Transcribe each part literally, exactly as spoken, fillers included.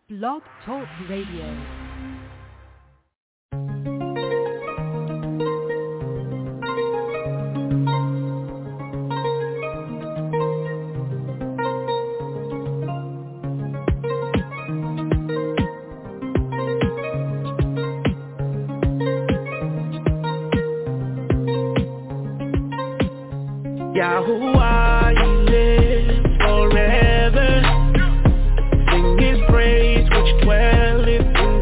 Blog Talk Radio. Yahuwah, you live forever. Sing his praise which dwelleth in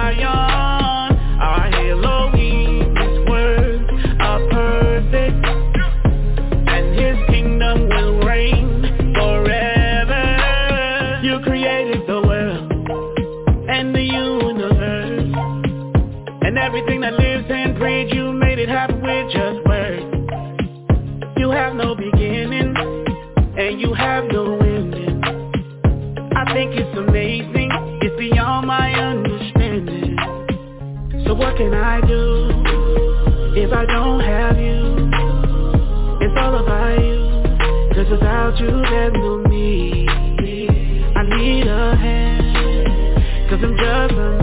Zion. Our Elohim, his words are perfect, and his kingdom will reign forever. You created the world and the universe, and everything that lives and breathes. You made it happen with just words. You have no beginning, and you have no ending. I think it's amazing, it's beyond my understanding. So what can I do if I don't have you? It's all about you, 'cause without you there's no me. I need a hand, 'cause I'm just a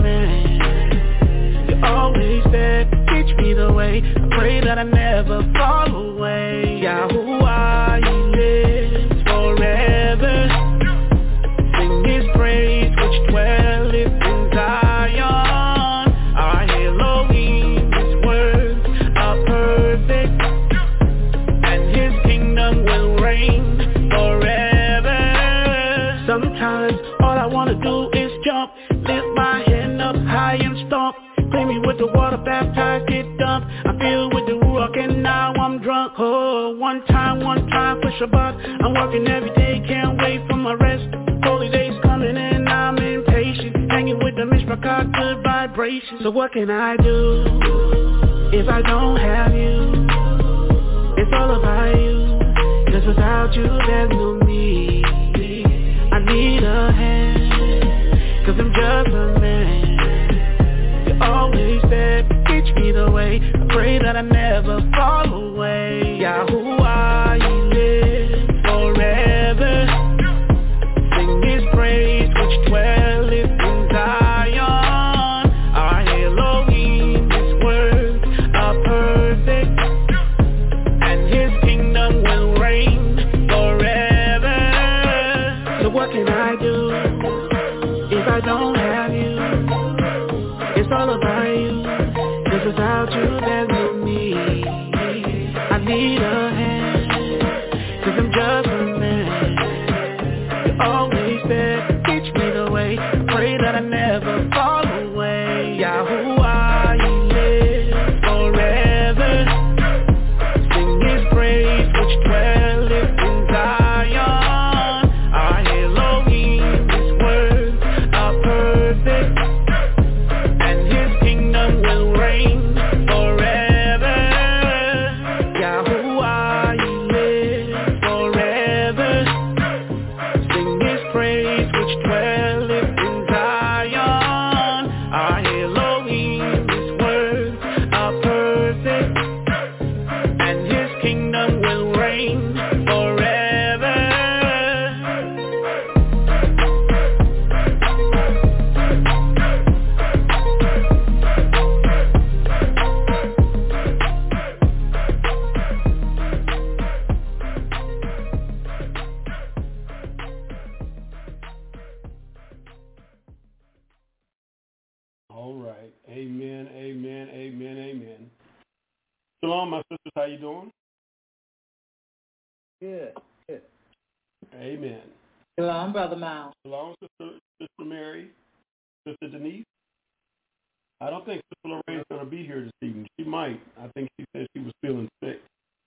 man. You always said, teach me the way. I pray that I never fall away. Yahuwah, he lives forever. Sing his praise which dwelleth in Zion. Our Elohim, his words are perfect, and his kingdom will reign forever. Sometimes all I wanna do is jump, lift my hand up high and stomp. Clean me with the water, baptized, get dumped. I feel with the ruach and now I'm drunk. Oh, one time, one time for Shabbat. I'm working every day, can't wait for my rest. Holy days coming and I'm impatient. Hanging with the Mishpachah, good vibrations. So what can I do if I don't have you? It's all about you, 'cause without you there's no me. I need a hand, 'cause I'm just a man. Always said, teach me the way. I pray that I never fall away. Yahuwah, he lives forever. Sing his praise which dwelleth in Zion. Our Elohim, his words are perfect, and his kingdom will reign forever. So what can I do if I don't have you? It's all about you, 'cause without you there's no me. I need a hand, 'cause I'm just a man. You always said, teach me the way. I pray that I never fall away. Yahuwah, he lives forever. Sing his praise which dwelleth in Zion. Our Elohim, his words are perfect, will reign forever. Yahuwah, he lives forever. Sing his praise which dwelleth in Zion. Our Elohim, his words are perfect, and his kingdom will reign forever. Amen, amen, amen, amen. Shalom, my sisters. How you doing? Good, good. Amen. Shalom, Brother Miles. Shalom, Sister, Sister Mary, Sister Denise. I don't think Sister Lorraine's going to be here this evening. She might. I think she said she was feeling sick.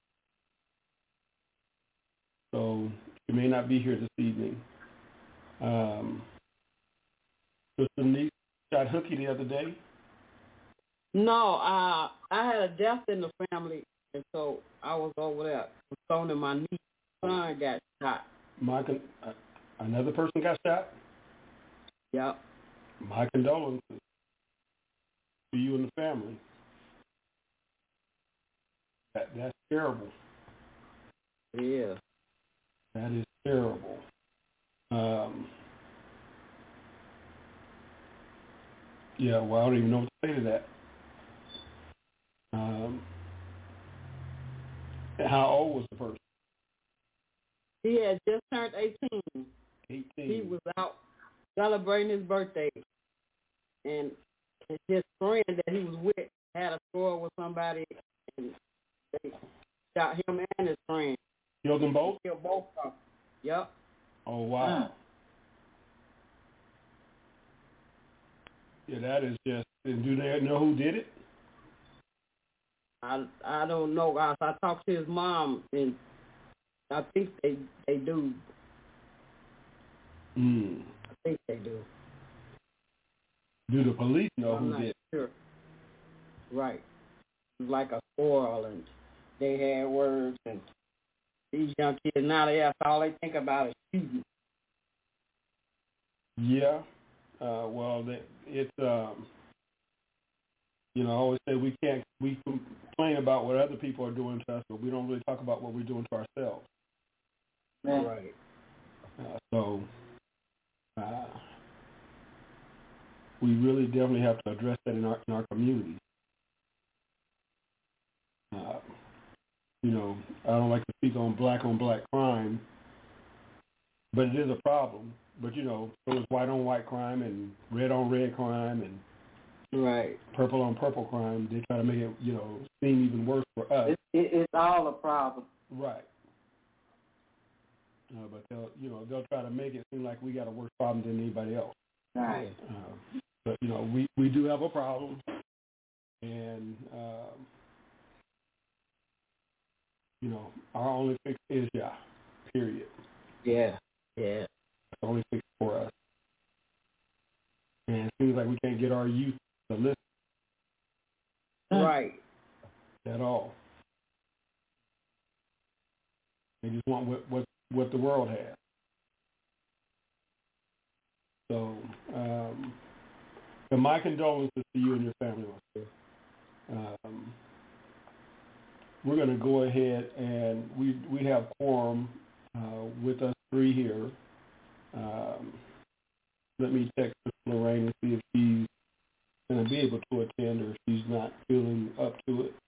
So she may not be here this evening. Um, Sister Denise got hooky the other day. No, uh, I had a death in the family, and so I was over there consoling my niece's son got shot. My con- uh, another person got shot? Yep. My condolences to you and the family. That, that's terrible. Yeah. That is terrible. Um, Yeah, well, I don't even know what to say to that. Um, how old was the person? He had just turned eighteen. eighteen. He was out celebrating his birthday, and his friend that he was with had a score with somebody, and they shot him and his friend. Killed them both? Killed both of them. Yep. Oh, wow. Yeah, that is just, and do they know who did it? I I don't know. I, I talked to his mom, and I think they they do. Mm. I think they do. Do the police know I'm who not did it? Sure. Right. Like a quarrel, and they had words, and these young kids now, they that's all they think about is shooting. Yeah. Uh, well, they, it's um, you know, I always say we can't we complain about what other people are doing to us, but we don't really talk about what we're doing to ourselves. Yeah. Right. Uh, so uh, we really definitely have to address that in our in our community. Uh, you know, I don't like to speak on black on black crime, but it is a problem. But you know, so is white on white crime and red on red crime and right purple on purple crime. They try to make it, you know, seem even worse for us. It, it, it's all a problem. Right. Uh, but they'll, you know, they'll try to make it seem like we got a worse problem than anybody else. Right. Uh, but you know, we, we do have a problem, and um, you know, our only fix is yeah. Period. Yeah. Yeah. That's the only fix for us. And it seems like we can't get our youth to listen. Right. At all. They just want what what, what the world has. So, um, and my condolences to you and your family. Um, we're going to go ahead and we we have quorum uh, with us three here. Um, let me text Lorraine and see if she's going to be able to attend or if she's not feeling up to it.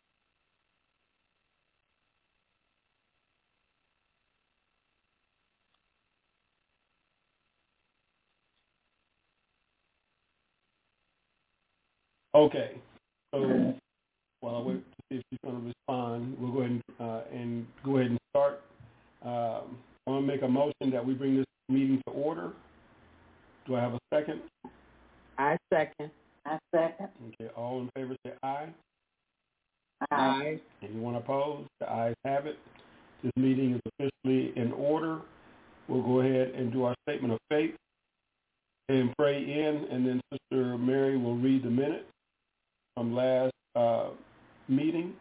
Okay, so while I wait to see if she's going to respond, we'll go ahead and, uh, and go ahead and start. Um, I want to make a motion that we bring this meeting to order. Do I have a second? I second. I second. Okay, all in favor say aye. Aye. Anyone opposed? The ayes have it. This meeting is officially in order. We'll go ahead and do our statement of faith and pray in, and then Sister Mary will read the minutes from last uh, meeting.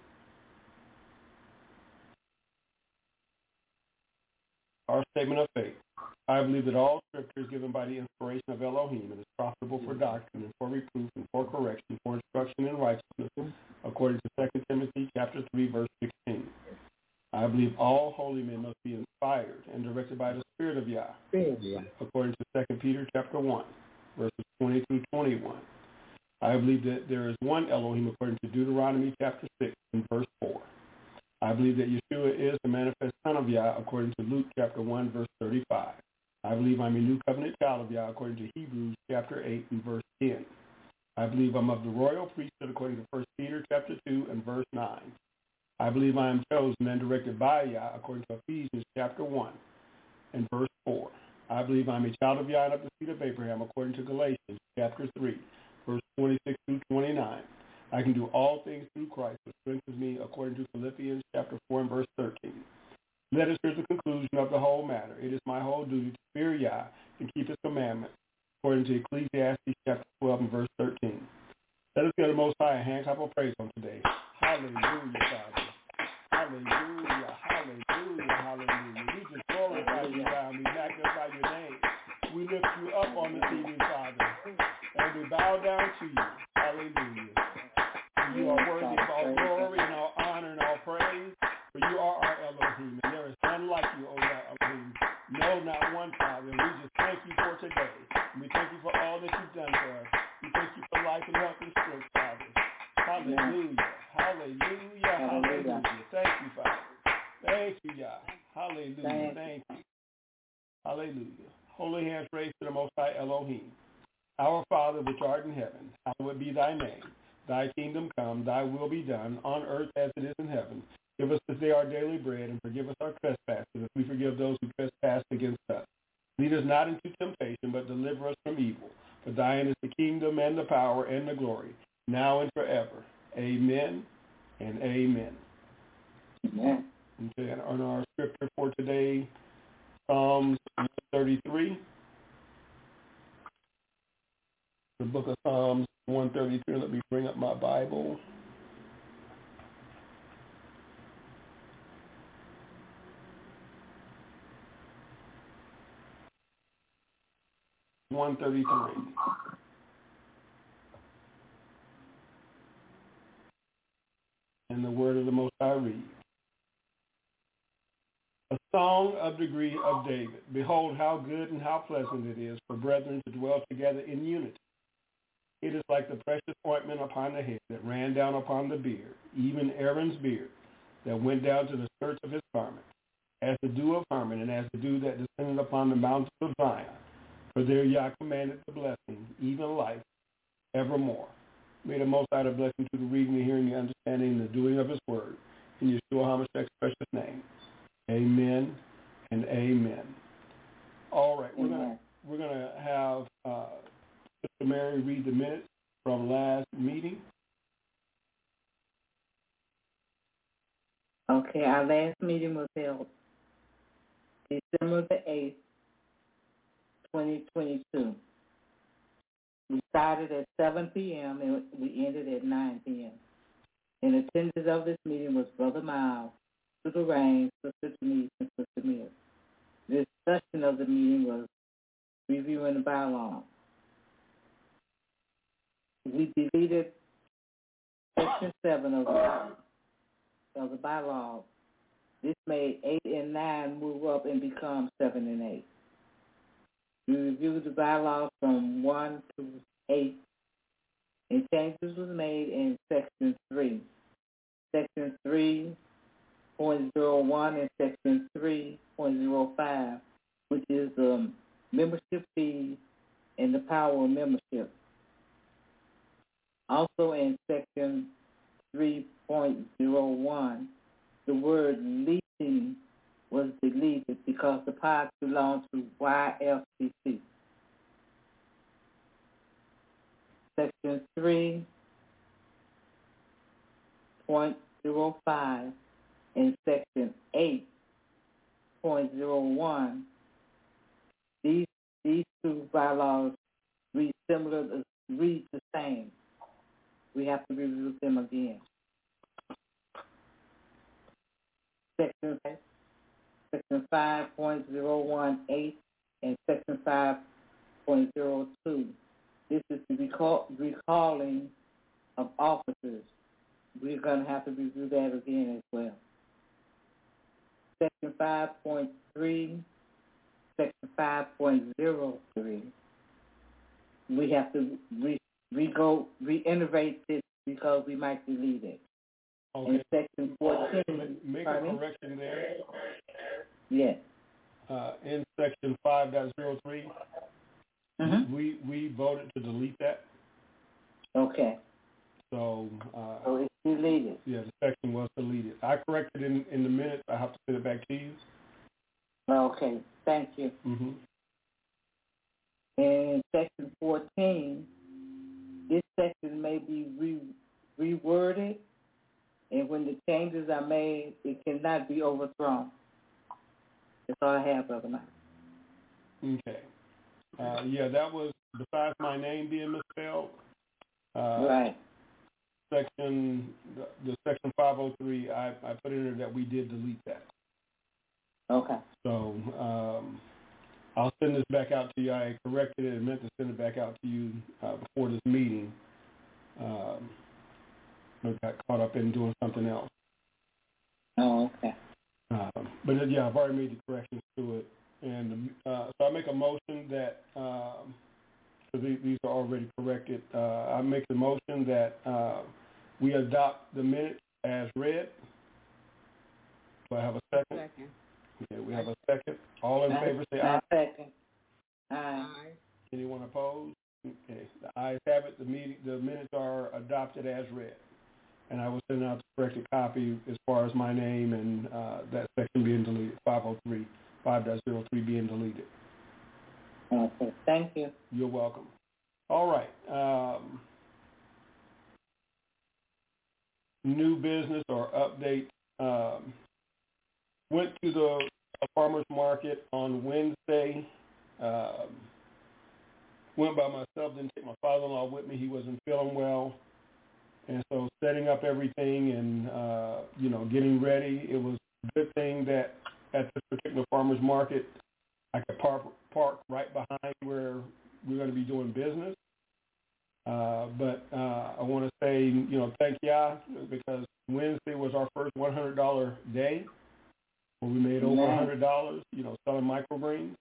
Our statement of faith. I believe that all scripture is given by the inspiration of Elohim and is profitable for doctrine and for reproof and for correction, for instruction in righteousness, according to Second Timothy chapter three, verse sixteen. I believe all holy men must be inspired and directed by the Spirit of Yah, Yeah. according to Second Peter chapter one, verses twenty through twenty-one. I believe that there is one Elohim according to Deuteronomy chapter six and verse four. I believe that Yeshua is the manifest Son of Yah according to Luke chapter one, verse thirty-five. I believe I'm a new covenant child of Yah according to Hebrews chapter eight and verse ten. I believe I'm of the royal priesthood according to First Peter chapter two and verse nine. I believe I am chosen and directed by Yah according to Ephesians chapter one and verse four. I believe I'm a child of Yah and of the seed of Abraham according to Galatians chapter three, verse twenty-six through twenty-nine. I can do all things through Christ who strengthens me according to Philippians chapter four and verse thirteen. Let us hear the conclusion of the whole matter. It is my whole duty to fear Yah and keep his commandments according to Ecclesiastes chapter twelve and verse thirteen. Let us give the Most High a hand clap of praise on today. Hallelujah, Father. Hallelujah, hallelujah, hallelujah. We just glorify you, God. We magnify your name. We lift you up on this evening, Father, and we bow down to you. Hallelujah. You are worthy of all glory and all honor and all praise, for you are our Elohim, and there is none like you, O Yah Elohim. No, not one, Father. And we just thank you for today. And we thank you for all that you've done for us. We thank you for life Hallelujah. Hallelujah. Hallelujah. Thank you, Father. Thank you, God. Hallelujah. Thank you. Hallelujah. Holy hands raised to the Most High Elohim. Our Father which art in heaven, hallowed be thy name. Thy kingdom come, thy will be done, on earth as it is in heaven. Give us this day our daily bread, and forgive us our trespasses, as we forgive those who trespass against us. Lead us not into temptation, but deliver us from evil. For thine is the kingdom and the power and the glory, now and forever. Amen and amen. Amen. Okay, and on our scripture for today, Psalms one thirty-three. The book of Psalms one thirty-three. Let me bring up my Bible. one thirty-three. And the word of the Most High reads, a song of degree of David. Behold, how good and how pleasant it is for brethren to dwell together in unity. It is like the precious ointment upon the head that ran down upon the beard, even Aaron's beard, that went down to the skirts of his garment, as the dew of Hermon, and as the dew that descended upon the mountains of Zion. For there Yah commanded the blessing, even life, evermore. May the Most High blessing to the reading, the hearing, the understanding, and the doing of his word. In Yeshua HaMashiach's precious name. Amen and amen. All right, we're gonna we're gonna have uh, Sister Mary read the minutes from last meeting. Okay, our last meeting was held December the eighth, twenty twenty-two. We started at seven p.m. and we ended at nine p.m. In attendance of this meeting was Brother Miles, Sister Rain, Sister Denise, and Sister Mia. This session of the meeting was reviewing the bylaws. We deleted section seven of the, of the bylaws. This made eight and nine move up and become seven and eight. We reviewed the bylaws from one to eight, and changes was made in section three. Section three point oh one and section three point oh five, which is um, membership fees and the power of membership. Also in section three point oh one, the word leasing was deleted because the pod belonged to Y F C C. Section three point oh five and section eight point oh one, these these two bylaws read similar, read the same. We have to review them again. Section Section five point oh one eight and Section five point oh two. This is the recall, recalling of officers. We're going to have to review that again as well. Section five point three, Section five point oh three. We have to re, re go, reiterate this because we might delete it. Okay. In Section fourteen, make a correction there. Yes. Uh, in section five point oh three, mm-hmm. we we voted to delete that. Okay. So, uh, so it's deleted. Yeah, the section was deleted. I corrected in in the minutes. I have to send it back to you. Okay. Thank you. Mm-hmm. In section fourteen, this section may be re, reworded, and when the changes are made, it cannot be overthrown. That's all I have, Brother Mike. Okay. Uh, yeah, that was, besides my name being misspelled. Uh, right. Section, the, the section five oh three, I, I put in there that we did delete that. Okay. So um, I'll send this back out to you. I corrected it and meant to send it back out to you uh, before this meeting. Um, I got caught up in doing something else. Oh, okay. Um, but yeah, I've already made the corrections to it. And uh, so I make a motion that, um, so these, these are already corrected, uh, I make the motion that uh, we adopt the minutes as read. Do I have a second? Second. Okay, we have a second. All in I, favor say I aye. second. Aye. Aye. Anyone opposed? Okay, the ayes have it. The meeting, the minutes are adopted as read. And I will send out the corrected copy as far as my name and uh, that section being deleted, five oh three, five point oh three being deleted. Okay, thank you. You're welcome. All right. Um, new business or update. Um, went to the farmer's market on Wednesday. Um, went by myself, didn't take my father-in-law with me. He wasn't feeling well. And so setting up everything and, uh, you know, getting ready, it was a good thing that at this particular farmer's market, I could park, park right behind where we're going to be doing business. Uh, but uh, I want to say, you know, thank Yah, because Wednesday was our first one hundred dollars day where we made over one hundred dollars, you know, selling microgreens.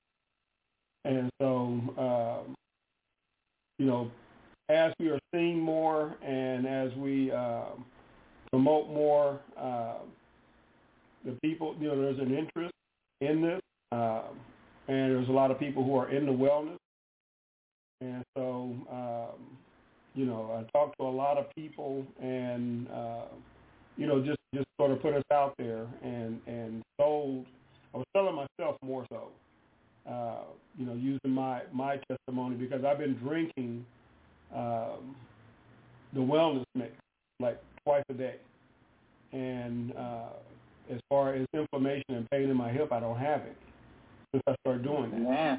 And so, um, you know, as we are seeing more and as we uh, promote more, uh, the people, you know, there's an interest in this. Uh, and there's a lot of people who are into wellness. And so, um, you know, I talked to a lot of people and, uh, you know, just, just sort of put us out there and, and sold. I was selling myself more so, uh, you know, using my, my testimony because I've been drinking um, the wellness mix like twice a day. And uh, as far as inflammation and pain in my hip, I don't have it since I started doing that. Yeah.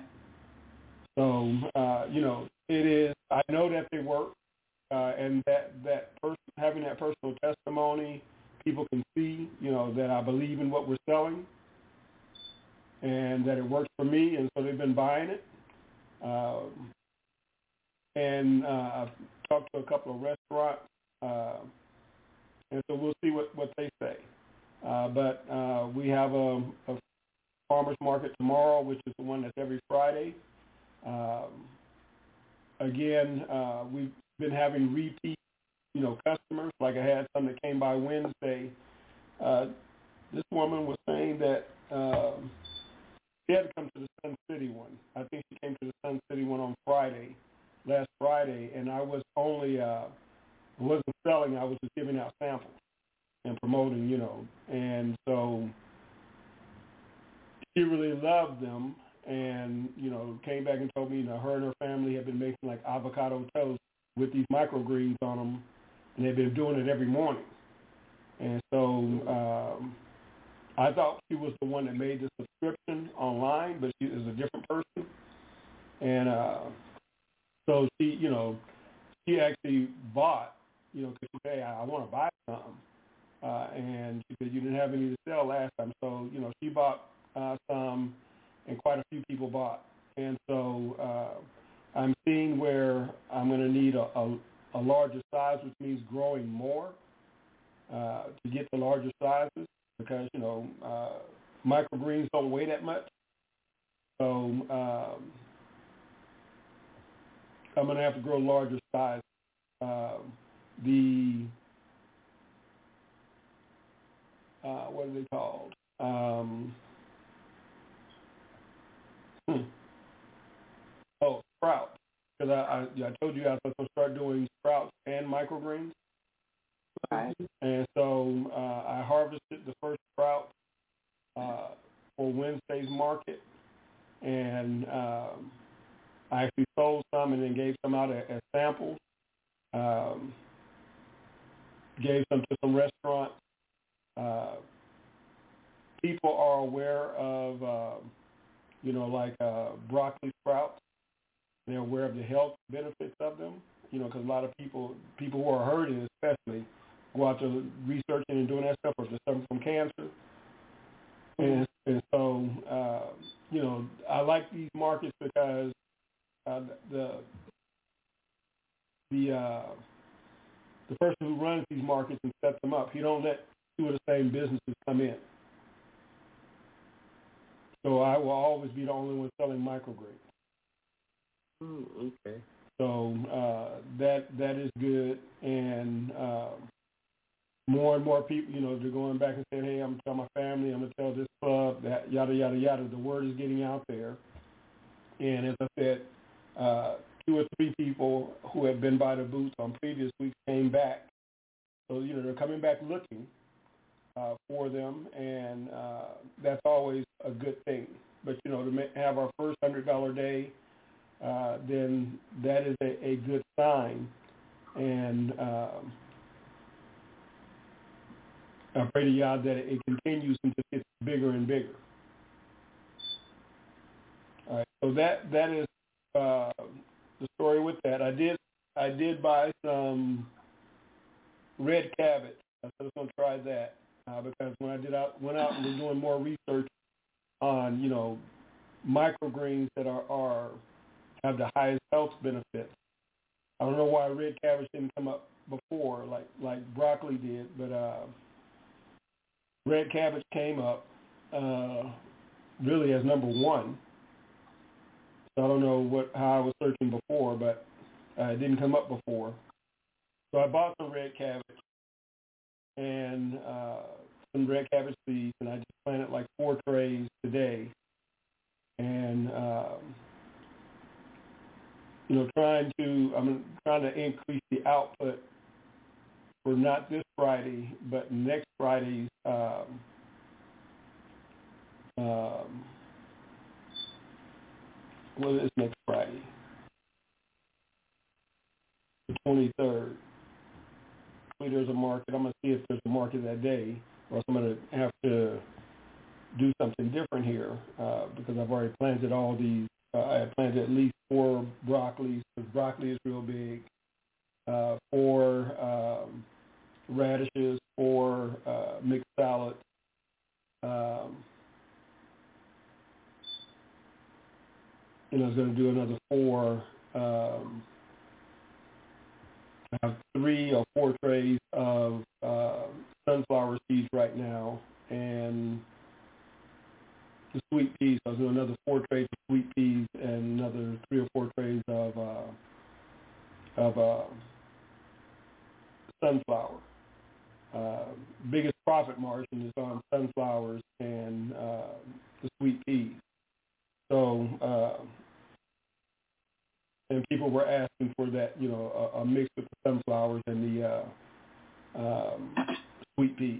So, uh, you know, it is, I know that they work, uh, and that, that person, having that personal testimony, people can see, you know, that I believe in what we're selling and that it works for me, and so they've been buying it. Um, and uh, I've talked to a couple of restaurants, uh, and so we'll see what, what they say. Uh, but uh, we have a, a farmer's market tomorrow, which is the one that's every Friday. Um, again, uh, we've been having repeat, you know, customers. Like I had some that came by Wednesday. Uh, this woman was saying that um, she had to come to the Sun City one. I think she came to the Sun City one on Friday, last Friday, and I was only, uh, I wasn't selling. I was just giving out samples and promoting, you know. And so she really loved them. And, you know, came back and told me, you know, her and her family have been making, like, avocado toast with these microgreens on them, and they've been doing it every morning. And so um, I thought she was the one that made the subscription online, but she is a different person. And uh, so she, you know, she actually bought, you know, because she said, hey, I, I want to buy something. Uh, and she said, you didn't have any to sell last time. So, you know, she bought uh, some, and quite a few people bought. And so uh, I'm seeing where I'm going to need a, a, a larger size, which means growing more uh, to get the larger sizes because, you know, uh, microgreens don't weigh that much. So um, I'm going to have to grow larger size. Uh, the, uh, what are they called? Um, Hmm. Oh, sprouts. Because I, I, yeah, I told you I was going to start doing sprouts and microgreens. Right. And so uh, I harvested the first sprout uh, for Wednesday's market. And um, I actually sold some and then gave some out as, as samples. Um, gave some to some restaurants. Uh, people are aware of... Uh, you know, like uh, broccoli sprouts. They're aware of the health benefits of them, you know, because a lot of people, people who are hurting especially, go out to researching and doing that stuff or they're suffering from cancer. And, and so, uh, you know, I like these markets because uh, the the uh, the person who runs these markets and sets them up, he don't let two of the same businesses come in. So I will always be the only one selling microgreens. Mm, okay. So uh, that that is good, and uh, more and more people, you know, they're going back and saying, hey, I'm going to tell my family, I'm going to tell this club, that yada, yada, yada. The word is getting out there. And as I said, uh, two or three people who had been by the booths on previous weeks came back. So, you know, they're coming back looking uh, for them, and uh, that's always a good thing. But, you know, to ma- have our first one hundred dollars day, uh, then that is a, a good sign. And um, I pray to God that it continues and just gets bigger and bigger. All right, so that that is uh, the story with that. I did I did buy some red cabbage. I was going to try that uh, because when I did out went out and was doing more research on you know microgreens that are, are have the highest health benefits. I don't know why red cabbage didn't come up before like like broccoli did, but uh, red cabbage came up uh, really as number one. So I don't know what how I was searching before, but uh, it didn't come up before. So I bought some red cabbage and uh, some red cabbage seeds, and I just planted like four trays today. And um, you know, trying to I'm trying to increase the output for not this Friday, but next Friday's. Um, um, Well, it's next Friday, the twenty-third. There's a market. I'm going to see if there's a market that day, or else I'm going to have to do something different here uh, because I've already planted all these. Uh, I had planted at least four broccolis, because broccoli is real big, uh, four um, radishes, four uh, mixed salad. Um, And I was going to do another four. Um, I have three or four trays of uh, sunflower seeds right now, and the sweet peas. I was doing another four trays of sweet peas and another three or four trays of uh, of uh, sunflower. Uh, biggest profit margin is on sunflowers and uh, the sweet peas. So. Uh, And people were asking for that, you know, a, a mix with the sunflowers and the uh, um, sweet peas.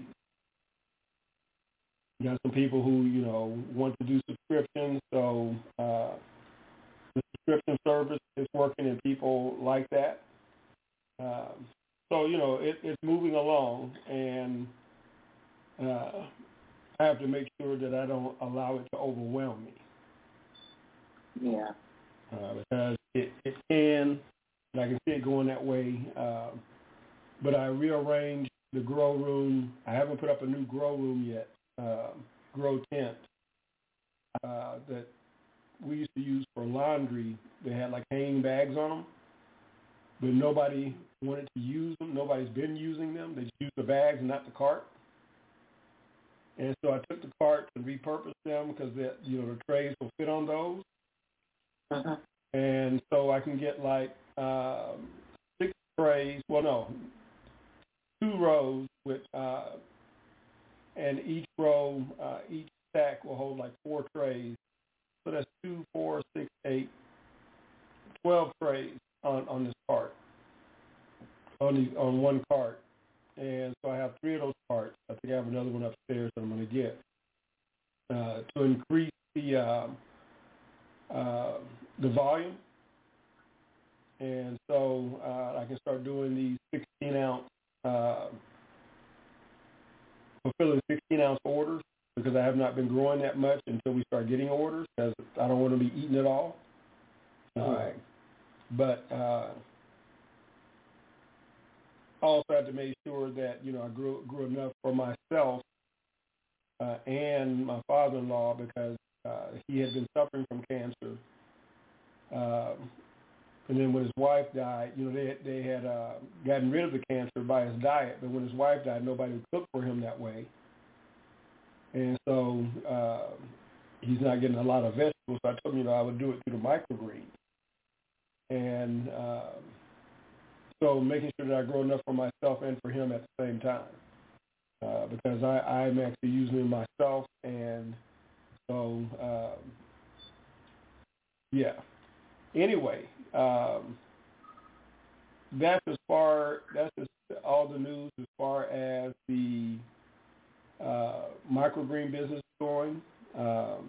You got some people who, you know, want to do subscriptions, so uh, the subscription service is working and people like that. Um, so, you know, it, it's moving along, and uh, I have to make sure that I don't allow it to overwhelm me. Yeah. Uh, because it, it can, and I can see it going that way. Uh, but I rearranged the grow room. I haven't put up a new grow room yet, uh, grow tent uh, that we used to use for laundry. They had like hanging bags on them, but nobody wanted to use them. Nobody's been using them. They just use the bags and not the cart. And so I took the carts and repurposed them because you know the trays will fit on those. Uh-huh. And so I can get like um, six trays, well, no, two rows with, uh, and each row, uh, each stack will hold like four trays. So that's two, four, six, eight, twelve trays on, on this cart, on, the, on one cart. And so I have three of those carts. I think I have another one upstairs that I'm going to get uh, to increase the uh, uh, the volume. And so uh, I can start doing these sixteen ounce, uh, fulfilling sixteen ounce orders because I have not been growing that much until we start getting orders because I don't want to be eating it all. All right. But uh, I also have to make sure that, you know, I grew, grew enough for myself uh, and my father-in-law because uh, he had been suffering from cancer. Uh, and then when his wife died, you know, they, they had uh, gotten rid of the cancer by his diet. But when his wife died, nobody would cook for him that way. And so uh, he's not getting a lot of vegetables. So I told him, you know, I would do it through the microgreens. and uh, so making sure that I grow enough for myself and for him at the same time, uh, because I, I'm actually using it myself, and so um, yeah. Anyway, um, that's as far that's just all the news as far as the uh, microgreen business going. Um,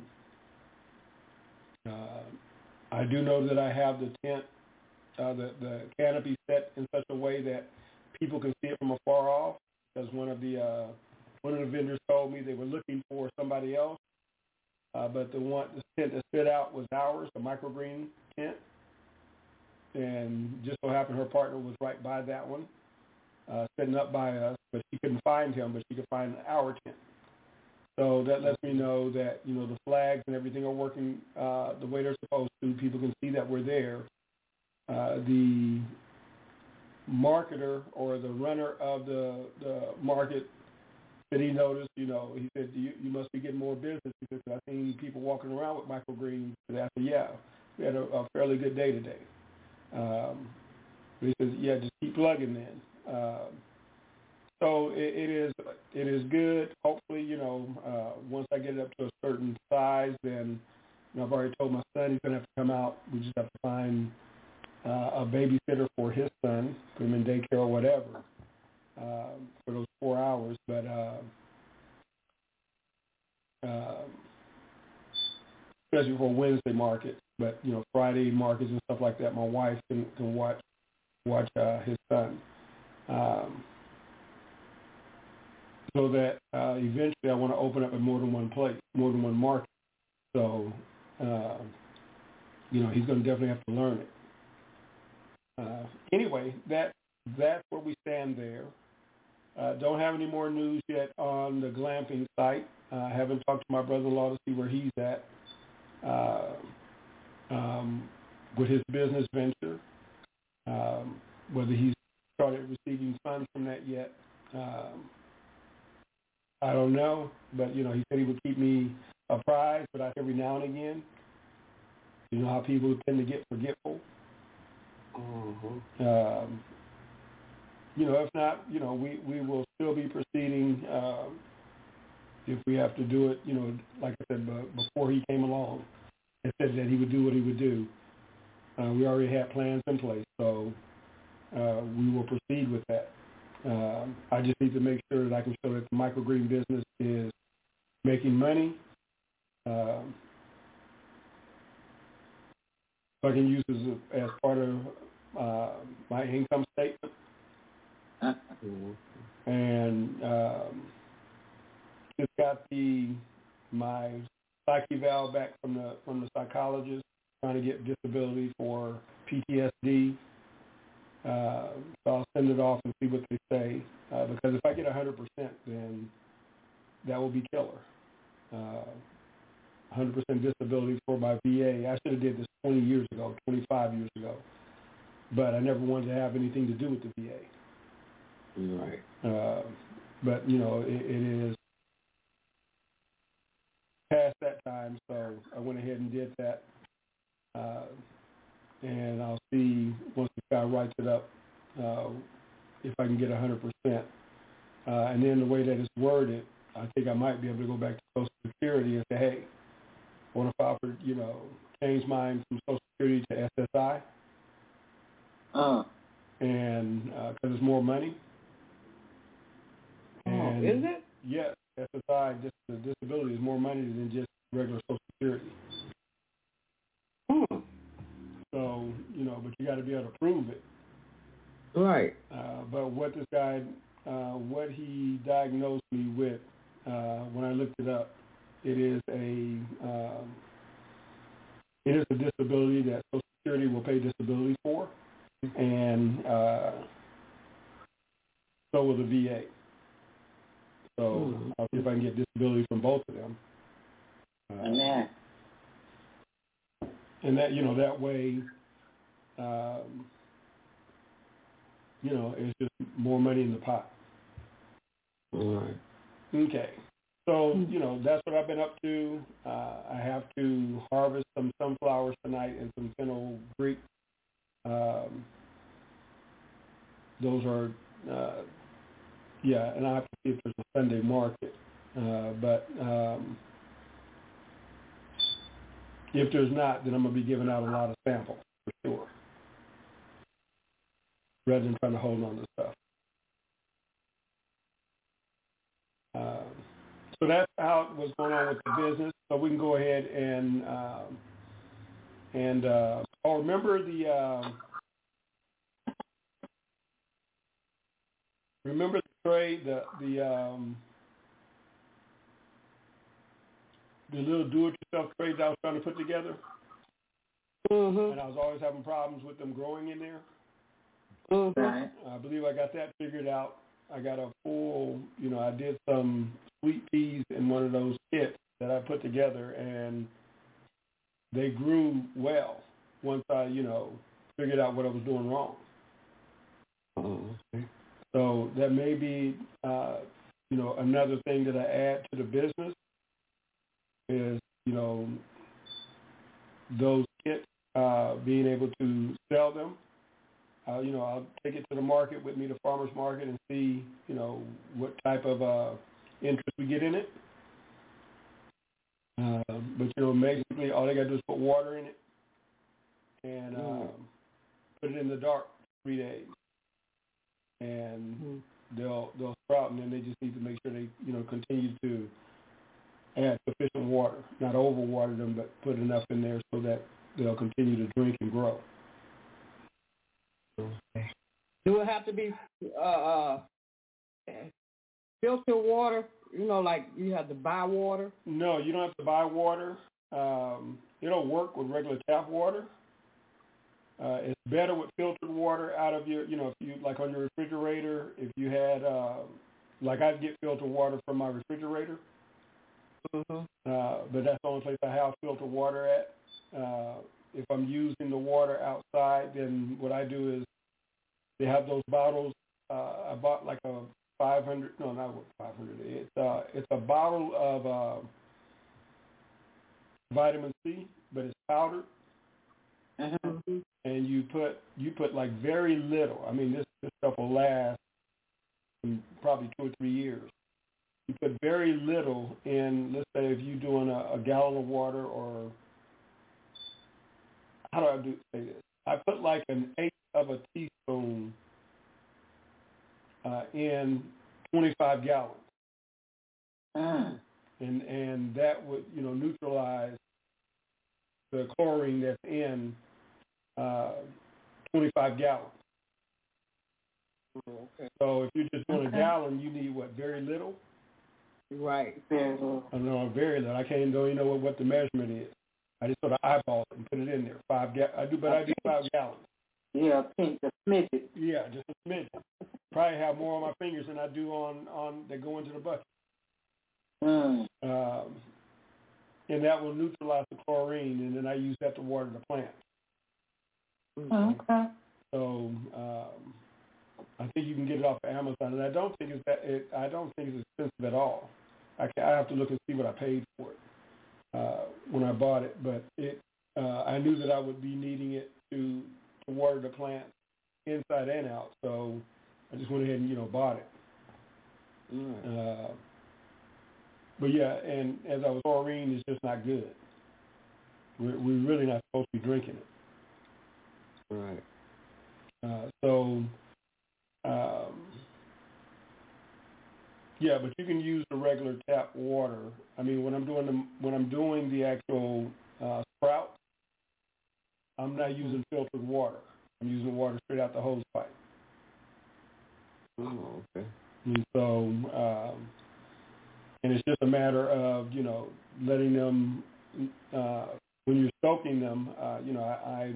uh, I do know that I have the tent, uh, the, the canopy set in such a way that people can see it from afar off, because one of the uh, one of the vendors told me they were looking for somebody else, uh, but the one the tent that stood out was ours, the microgreen tent, and just so happened her partner was right by that one, uh, setting up by us, but she couldn't find him, but she could find our tent. So that lets me know that, you know, the flags and everything are working uh, the way they're supposed to. People can see that we're there. Uh, the marketer or the runner of the, the market that he noticed, you know, he said, you, you must be getting more business, because I've seen people walking around with microgreens. And I said, yeah, we had a, a fairly good day today. Um, but he says, yeah, just keep plugging then. Um, So it, it is it is good. Hopefully, you know, uh, once I get it up to a certain size, then you know, I've already told my son he's going to have to come out. We just have to find uh, a babysitter for his son, put him in daycare or whatever, um, for those four hours. But uh, um, especially for Wednesday markets, but you know, Friday markets and stuff like that, my wife can, can watch watch uh, his son. Um, So that uh, eventually I want to open up in more than one place, more than one market. So, uh, you know, he's going to definitely have to learn it. Uh, anyway, that that's where we stand there. Uh, don't have any more news yet on the glamping site. I uh, haven't talked to my brother-in-law to see where he's at uh, um, with his business venture, um, whether he's started receiving funds from that yet. Um, I don't know, but, you know, he said he would keep me apprised, but I, every now and again, you know how people tend to get forgetful. Mm-hmm. Um, you know, if not, you know, we, we will still be proceeding um, if we have to do it, you know, like I said, before he came along and said that he would do what he would do. Uh, we already had plans in place, so uh, we will proceed with that. Um, I just need to make sure that I can show that the microgreen business is making money. Um, so I can use this as, as part of uh, my income statement. Mm-hmm. And um, just got the my psych eval back from the from the psychologist, trying to get disability for P T S D. Uh, so I'll send it off and see what they say, uh, because if I get one hundred percent, then that will be killer. Uh, one hundred percent disability for my V A. I should have did this twenty years ago, twenty-five years ago, but I never wanted to have anything to do with the V A. Right. Uh, but, you know, it, it is past that time, so I went ahead and did that. Uh, and I'll see once the guy writes it up uh, if I can get one hundred percent. Uh, and then the way that it's worded, I think I might be able to go back to Social Security and say, hey, I want to file for, you know, change mine from Social Security to S S I. Uh. And because uh, it's more money. And oh, is it? Yes, S S I, just the disability is more money than just regular Social Security. Hmm. So, you know, but you got to be able to prove it. Right. Uh, but what this guy, uh, what he diagnosed me with, uh, when I looked it up, it is a, um, it is a disability that Social Security will pay disability for, and uh, so will the V A. So mm-hmm. I'll see if I can get disability from both of them. Uh, yeah. And that, you know, that way, um, you know, it's just more money in the pot. All right. Okay. So, you know, that's what I've been up to. Uh, I have to harvest some sunflowers tonight and some fennel Greek Um, those are, uh, yeah, and I have to see if there's a Sunday market. Uh, but um, if there's not, then I'm going to be giving out a lot of samples for sure, rather than trying to hold on to stuff. Uh, so that's how it was going on with the business. So we can go ahead and um, and uh, oh, remember the uh, remember the tray, the the um, the little do-it-yourself trays I was trying to put together, Mm-hmm. and I was always having problems with them growing in there. Mm-hmm. Right. I believe I got that figured out. I got a full, you know, I did some sweet peas in one of those kits that I put together, and they grew well once I, you know, figured out what I was doing wrong. Oh, okay. So that may be, uh, you know, another thing that I add to the business is, you know, those kits, uh, being able to sell them. Uh, you know, I'll take it to the market with me, the farmer's market, and see, you know, what type of uh, interest we get in it. Uh, but, you know, basically all they got to do is put water in it and um, put it in the dark for three days. And Mm-hmm. they'll they'll sprout, and then they just need to make sure they, you know, continue to add sufficient water, not overwater them, but put enough in there so that they'll continue to drink and grow. Okay. Do it have to be uh, uh, filtered water? You know, like you have to buy water? No, you don't have to buy water. Um, it'll work with regular tap water. Uh, it's better with filtered water out of your, you know, if you, like on your refrigerator, if you had, uh, like I'd get filtered water from my refrigerator. Mm-hmm. Uh, but that's the only place I have filtered water at. Uh, if I'm using the water outside, then what I do is they have those bottles. Uh, I bought like a five hundred, no, not five hundred. It's, uh, it's a bottle of uh, vitamin C, but it's powdered. Mm-hmm. And you put you put like very little. I mean, this, this stuff will last probably two or three years. You put very little in, let's say if you're doing a, a gallon of water, or how do I do say this? I put like an eighth of a teaspoon uh, in twenty-five gallons, Mm. and and that would, you know, neutralize the chlorine that's in uh, twenty-five gallons. Okay. So if you're just doing Okay. a gallon, you need what, very little? Right. Very little. I don't know, very little. I can't even don't even know what, what the measurement is. I just sort of eyeball it and put it in there. Five ga- I do, but I do five gallons. Yeah, pink, the smidget. Yeah, just a smidge. Probably have more on my fingers than I do on on that go into the bucket. Mm. Um, and that will neutralize the chlorine, and then I use that to water the plant. Okay. So um, I think you can get it off of Amazon, and I don't think it's that. It, I don't think it's expensive at all. I, can, I have to look and see what I paid for it uh, when I bought it, but it. Uh, I knew that I would be needing it to, to water the plant inside and out, so I just went ahead and, you know, bought it. Mm. Uh, but yeah, and as I was, chlorine is just not good. We're, we're really not supposed to be drinking it. Right. Uh, so, um, yeah, but you can use the regular tap water. I mean, when I'm doing the when I'm doing the actual uh, sprouts, I'm not using filtered water. I'm using water straight out the hose pipe. Oh, okay. And so, um, and it's just a matter of, you know, letting them, uh, when you're soaking them, uh, you know, I, I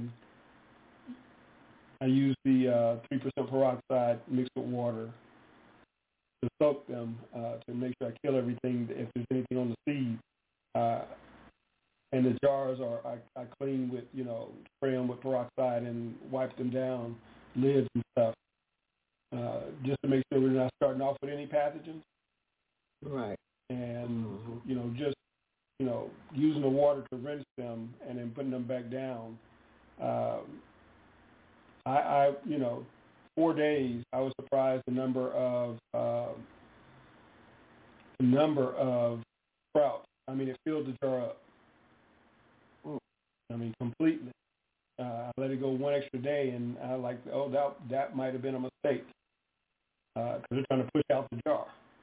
I use the uh, three percent peroxide mixed with water to soak them uh, to make sure I kill everything, if there's anything on the seed. Uh, and the jars are, I, I clean with, you know, spray them with peroxide and wipe them down, lids and stuff, uh, just to make sure we're not starting off with any pathogens. Right. And, Mm-hmm. you know, just, you know, using the water to rinse them and then putting them back down. Um, I, I, you know, four days, I was surprised the number of uh, the number of sprouts. I mean, it filled the jar up. I mean, completely. Uh, I let it go one extra day, and I like, oh, that that might have been a mistake because uh, they're trying to push out the jar.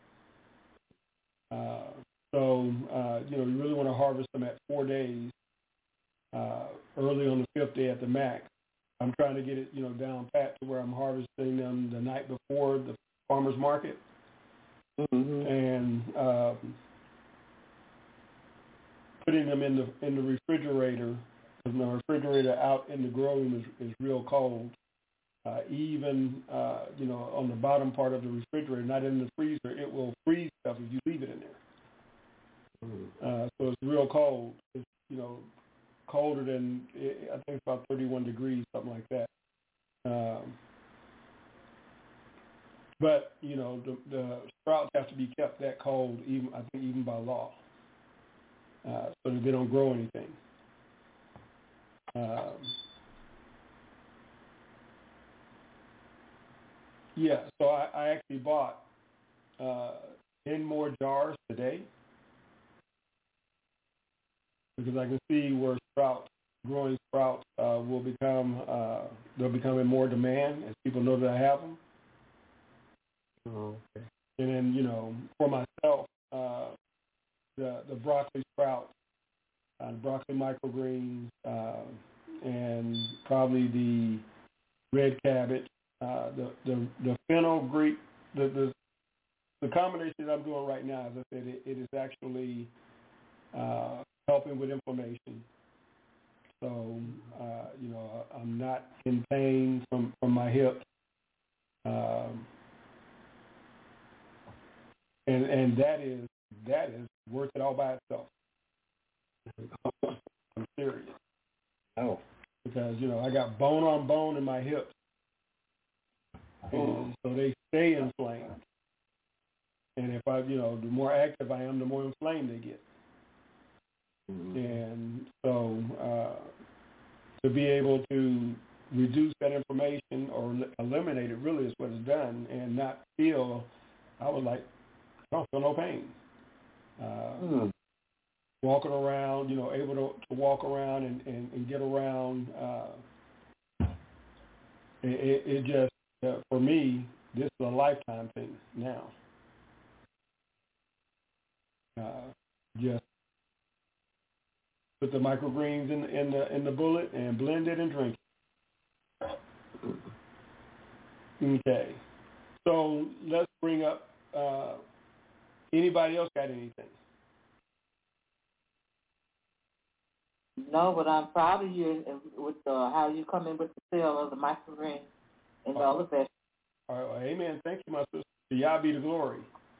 Uh, so, uh, you know, you really want to harvest them at four days, uh, early on the fifth day at the max. I'm trying to get it, you know, down pat to where I'm harvesting them the night before the farmer's market. Mm-hmm. And uh, putting them in the in the refrigerator. The refrigerator out in the grow room is, is real cold. Uh, even, uh, you know, on the bottom part of the refrigerator, not in the freezer, it will freeze stuff if you leave it in there. Mm-hmm. Uh, so it's real cold. It's, you know, colder than, I think it's about thirty-one degrees, something like that. Um, but, you know, the, the sprouts have to be kept that cold, even I think even by law, uh, so that they don't grow anything. Um, yeah, so I, I actually bought uh, ten more jars today because I can see where sprouts, growing sprouts, uh, will become, uh, they'll become in more demand as people know that I have them. Oh, okay. And then, you know, for myself, uh, the, the broccoli sprouts, uh, broccoli microgreens, uh, and probably the red cabbage, uh, the the the fenugreek, the, the the combination that I'm doing right now. As I said, it, it is actually uh, helping with inflammation. So uh, you know, I'm not in pain from, from my hip, um, and and that is that is worth it all by itself. I'm serious. Oh. Because, you know, I got bone on bone in my hips. And so they stay inflamed. And if I, you know, the more active I am, the more inflamed they get. Mm-hmm. And so uh, to be able to reduce that inflammation or eliminate it really is what it's done, and not feel, I was like, I don't feel no pain. Uh, mm. Walking around, you know, able to, to walk around and, and, and get around. Uh, it, it just, uh, for me, this is a lifetime thing now. Uh, just put the microgreens in, in the in the bullet and blend it and drink it. Okay. So let's bring up, uh, anybody else got anything? No, but I'm proud of you with uh, how you come in with the sale of the microgreen and all of that. All right, well, amen. Thank you, my sister. To Yah be the glory.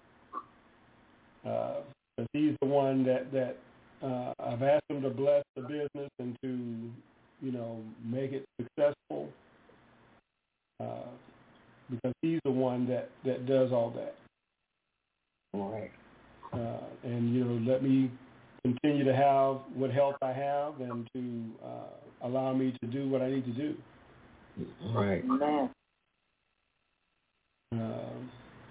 Uh, he's the one that, that uh, I've asked him to bless the business and to, you know, make it successful uh, because he's the one that, that does all that. All right. Uh, and, you know, let me continue to have what health I have and to uh, allow me to do what I need to do. Right. Amen. Um,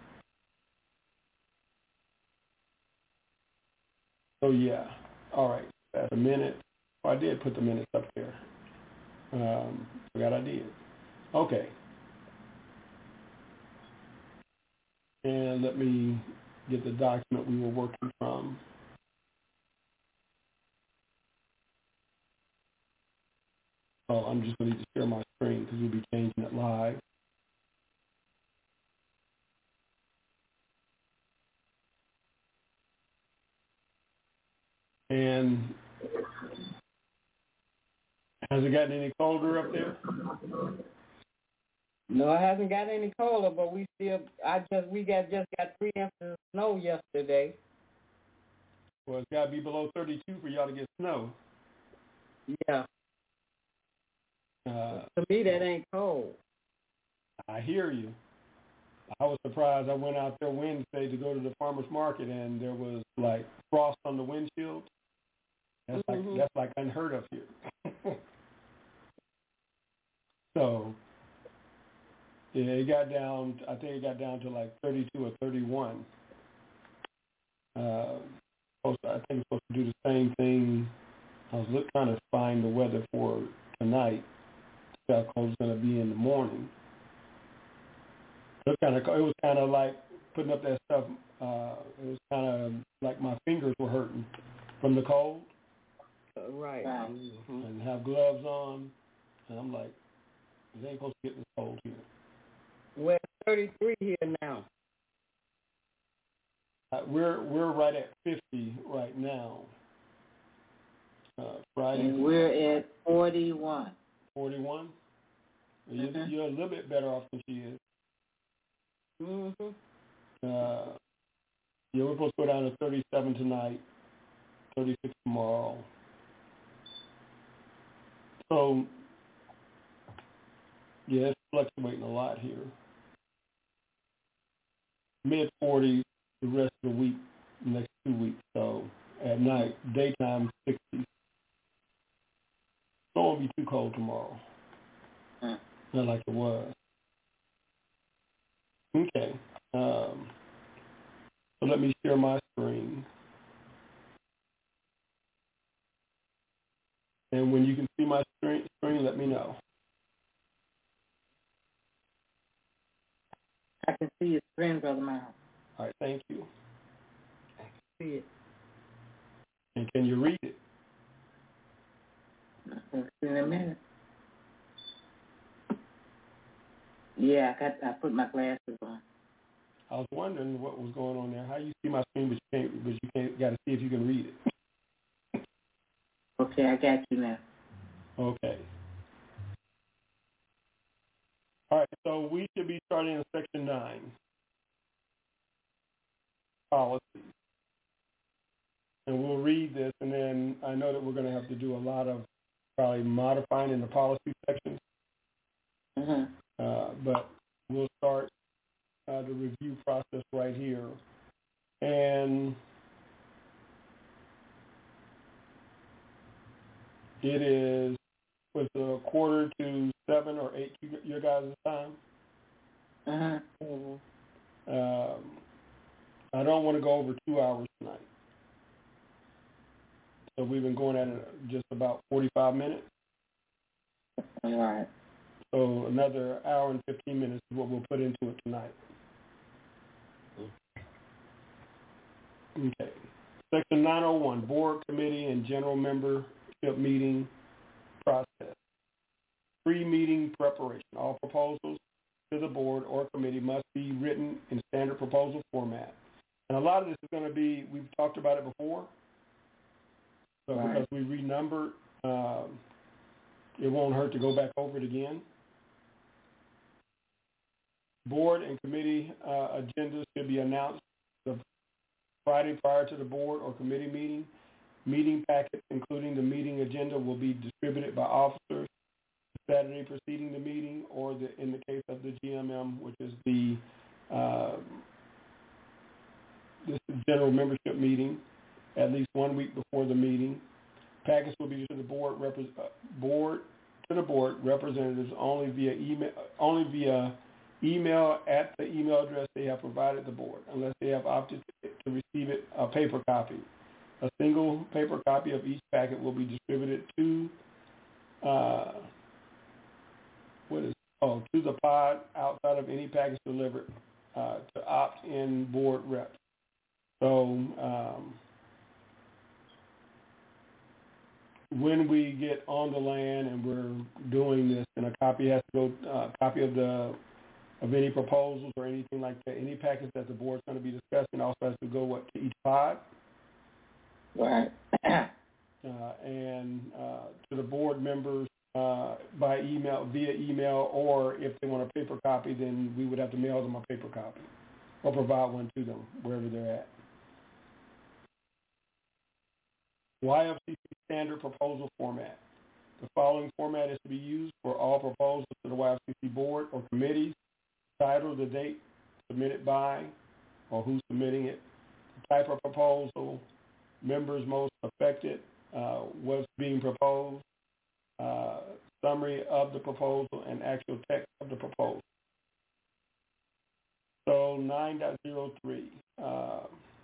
so, yeah. All right. That's a minute. Oh, I did put the minutes up there. Um, forgot I did. Okay. And let me get the document we were working from. Oh, I'm just going to need to share my screen because we'll be changing it live. And has it gotten any colder up there? No, it hasn't got any colder, but we still, I just, we got just got three inches of snow yesterday. Well, it's got to be below thirty-two for y'all to get snow. Yeah. Uh, to me, that ain't cold. I hear you. I was surprised. I went out there Wednesday to go to the farmer's market, and there was like frost on the windshield. That's mm-hmm. like that's like unheard of here. So Yeah, it got down, I think it got down to like thirty-two or thirty-one. Uh, I think it's supposed to do the same thing. I was look, trying to find the weather for tonight. See how cold it's going to be in the morning. It was kind of, it was kind of like putting up that stuff. Uh, it was kind of like my fingers were hurting from the cold. Uh, right. Mm-hmm. And have gloves on. And I'm like, it ain't supposed to get this cold here. We're thirty-three here now. Uh, we're we're right at fifty right now. Uh, Friday. And we're at forty-one. forty-one? You're, Mm-hmm. you're a little bit better off than she is. Mm-hmm. Uh, yeah, we're supposed to go down to thirty-seven tonight, thirty-six tomorrow. So, yeah, it's fluctuating a lot here. mid forties the rest of the week, the next two weeks. So, at night, daytime, sixties. It won't be too cold tomorrow. Mm. Not like it was. Okay. Um, so let me share my screen. And when you can see my screen, screen, let me know. I can see your screen, Brother Miles. All right, thank you. I can see it. And can you read it? In a minute. Yeah, I got. I put my glasses on. I was wondering what was going on there. How you see my screen, but you can't, but you can't. Got to see if you can read it. Okay, I got you now. Okay. All right, so we should be starting in section nine. Policies. And we'll read this, and then I know that we're going to have to do a lot of probably modifying in the policy section. Mm-hmm. Uh, but we'll start uh, the review process right here. And it is, was a quarter to seven or eight your guys' time? Mm-hmm. Um, I don't want to go over two hours tonight. So we've been going at it just about forty-five minutes. All right. So another hour and fifteen minutes is what we'll put into it tonight. Okay. Section nine oh one, Board, Committee, and General Membership Meeting Process. Pre-meeting preparation. All proposals to the board or committee must be written in standard proposal format. And a lot of this is going to be, we've talked about it before, so right. because we renumbered, um, it won't hurt to go back over it again. Board and committee uh, agendas should be announced the Friday prior to the board or committee meeting. Meeting packets, including the meeting agenda, will be distributed by officers Saturday preceding the meeting, or the, in the case of the G M M, which is the uh, this is general membership meeting, at least one week before the meeting. Packets will be to the board, repre- uh, board to the board representatives only via email, only via email at the email address they have provided the board, unless they have opted to receive it a paper copy. A single paper copy of each packet will be distributed to uh, what is oh to the pod outside of any package delivered uh, to opt-in board reps. So um, when we get on the land and we're doing this, and a copy has to go, uh, copy of the of any proposals or anything like that, any package that the board's going to be discussing also has to go what to each pod. Right. uh, and uh, to the board members uh, by email, via email, or if they want a paper copy, then we would have to mail them a paper copy or provide one to them wherever they're at. Y F C C standard proposal format. The following format is to be used for all proposals to the Y F C C board or committees. Title, the date submitted by, or who's submitting it, the type of proposal, members most affected, uh, what's being proposed, uh, summary of the proposal, and actual text of the proposal. So nine point oh three, uh,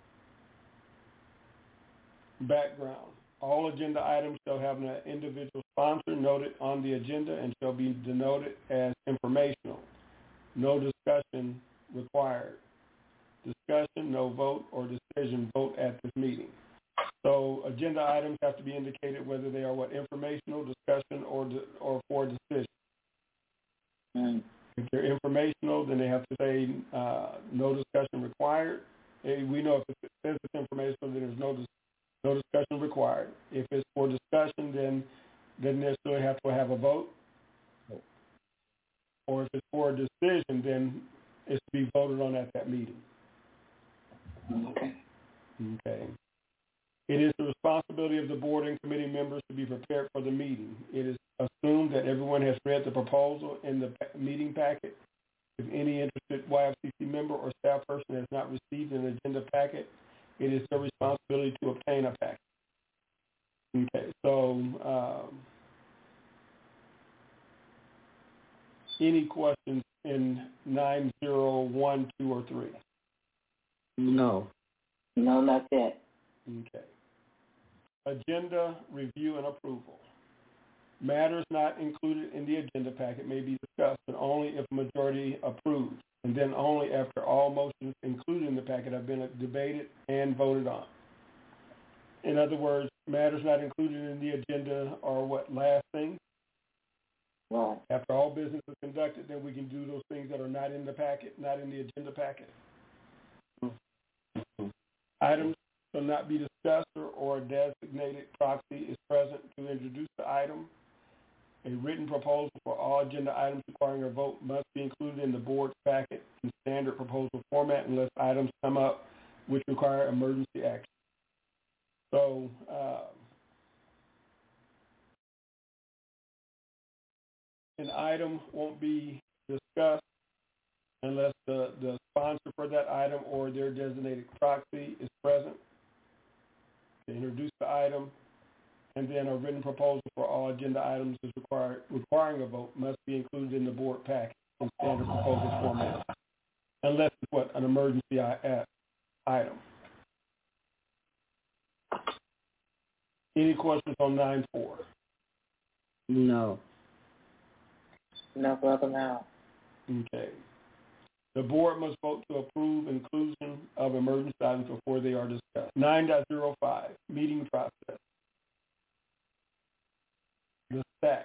background. All agenda items shall have an individual sponsor noted on the agenda and shall be denoted as informational. No discussion required. Discussion, no vote, or decision vote at this meeting. So agenda items have to be indicated whether they are what, informational, discussion, or de- or for decision. Mm. If they're informational, then they have to say uh, no discussion required. Hey, we know if it says it's informational, then there's no dis- no discussion required. If it's for discussion, then doesn't necessarily have to have a vote. Or if it's for a decision, then it's to be voted on at that meeting. Okay. Okay. It is the responsibility of the board and committee members to be prepared for the meeting. It is assumed that everyone has read the proposal in the meeting packet. If any interested Y F C C member or staff person has not received an agenda packet, it is their responsibility to obtain a packet. Okay, so um, any questions in nine zero one, two, or three? No. No, not that. Okay. Agenda review and approval. Matters not included in the agenda packet may be discussed, but only if majority approves, and then only after all motions included in the packet have been debated and voted on. In other words, matters not included in the agenda are what, last things? Right. After all business is conducted, then we can do those things that are not in the packet, not in the agenda packet. Mm-hmm. Items shall not be discussed or, or a designated proxy is present to introduce the item. A written proposal for all agenda items requiring a vote must be included in the board's packet in standard proposal format unless items come up which require emergency action. So, uh, an item won't be discussed unless the, the sponsor for that item or their designated proxy is present to introduce the item, and then a written proposal for all agenda items is required, requiring a vote must be included in the board packet in standard proposal format, unless it's what, an emergency I- item. Any questions on nine four? No. No, brother, now. Okay. The board must vote to approve inclusion of emergency items before they are discussed. nine point oh five, meeting process. The stack.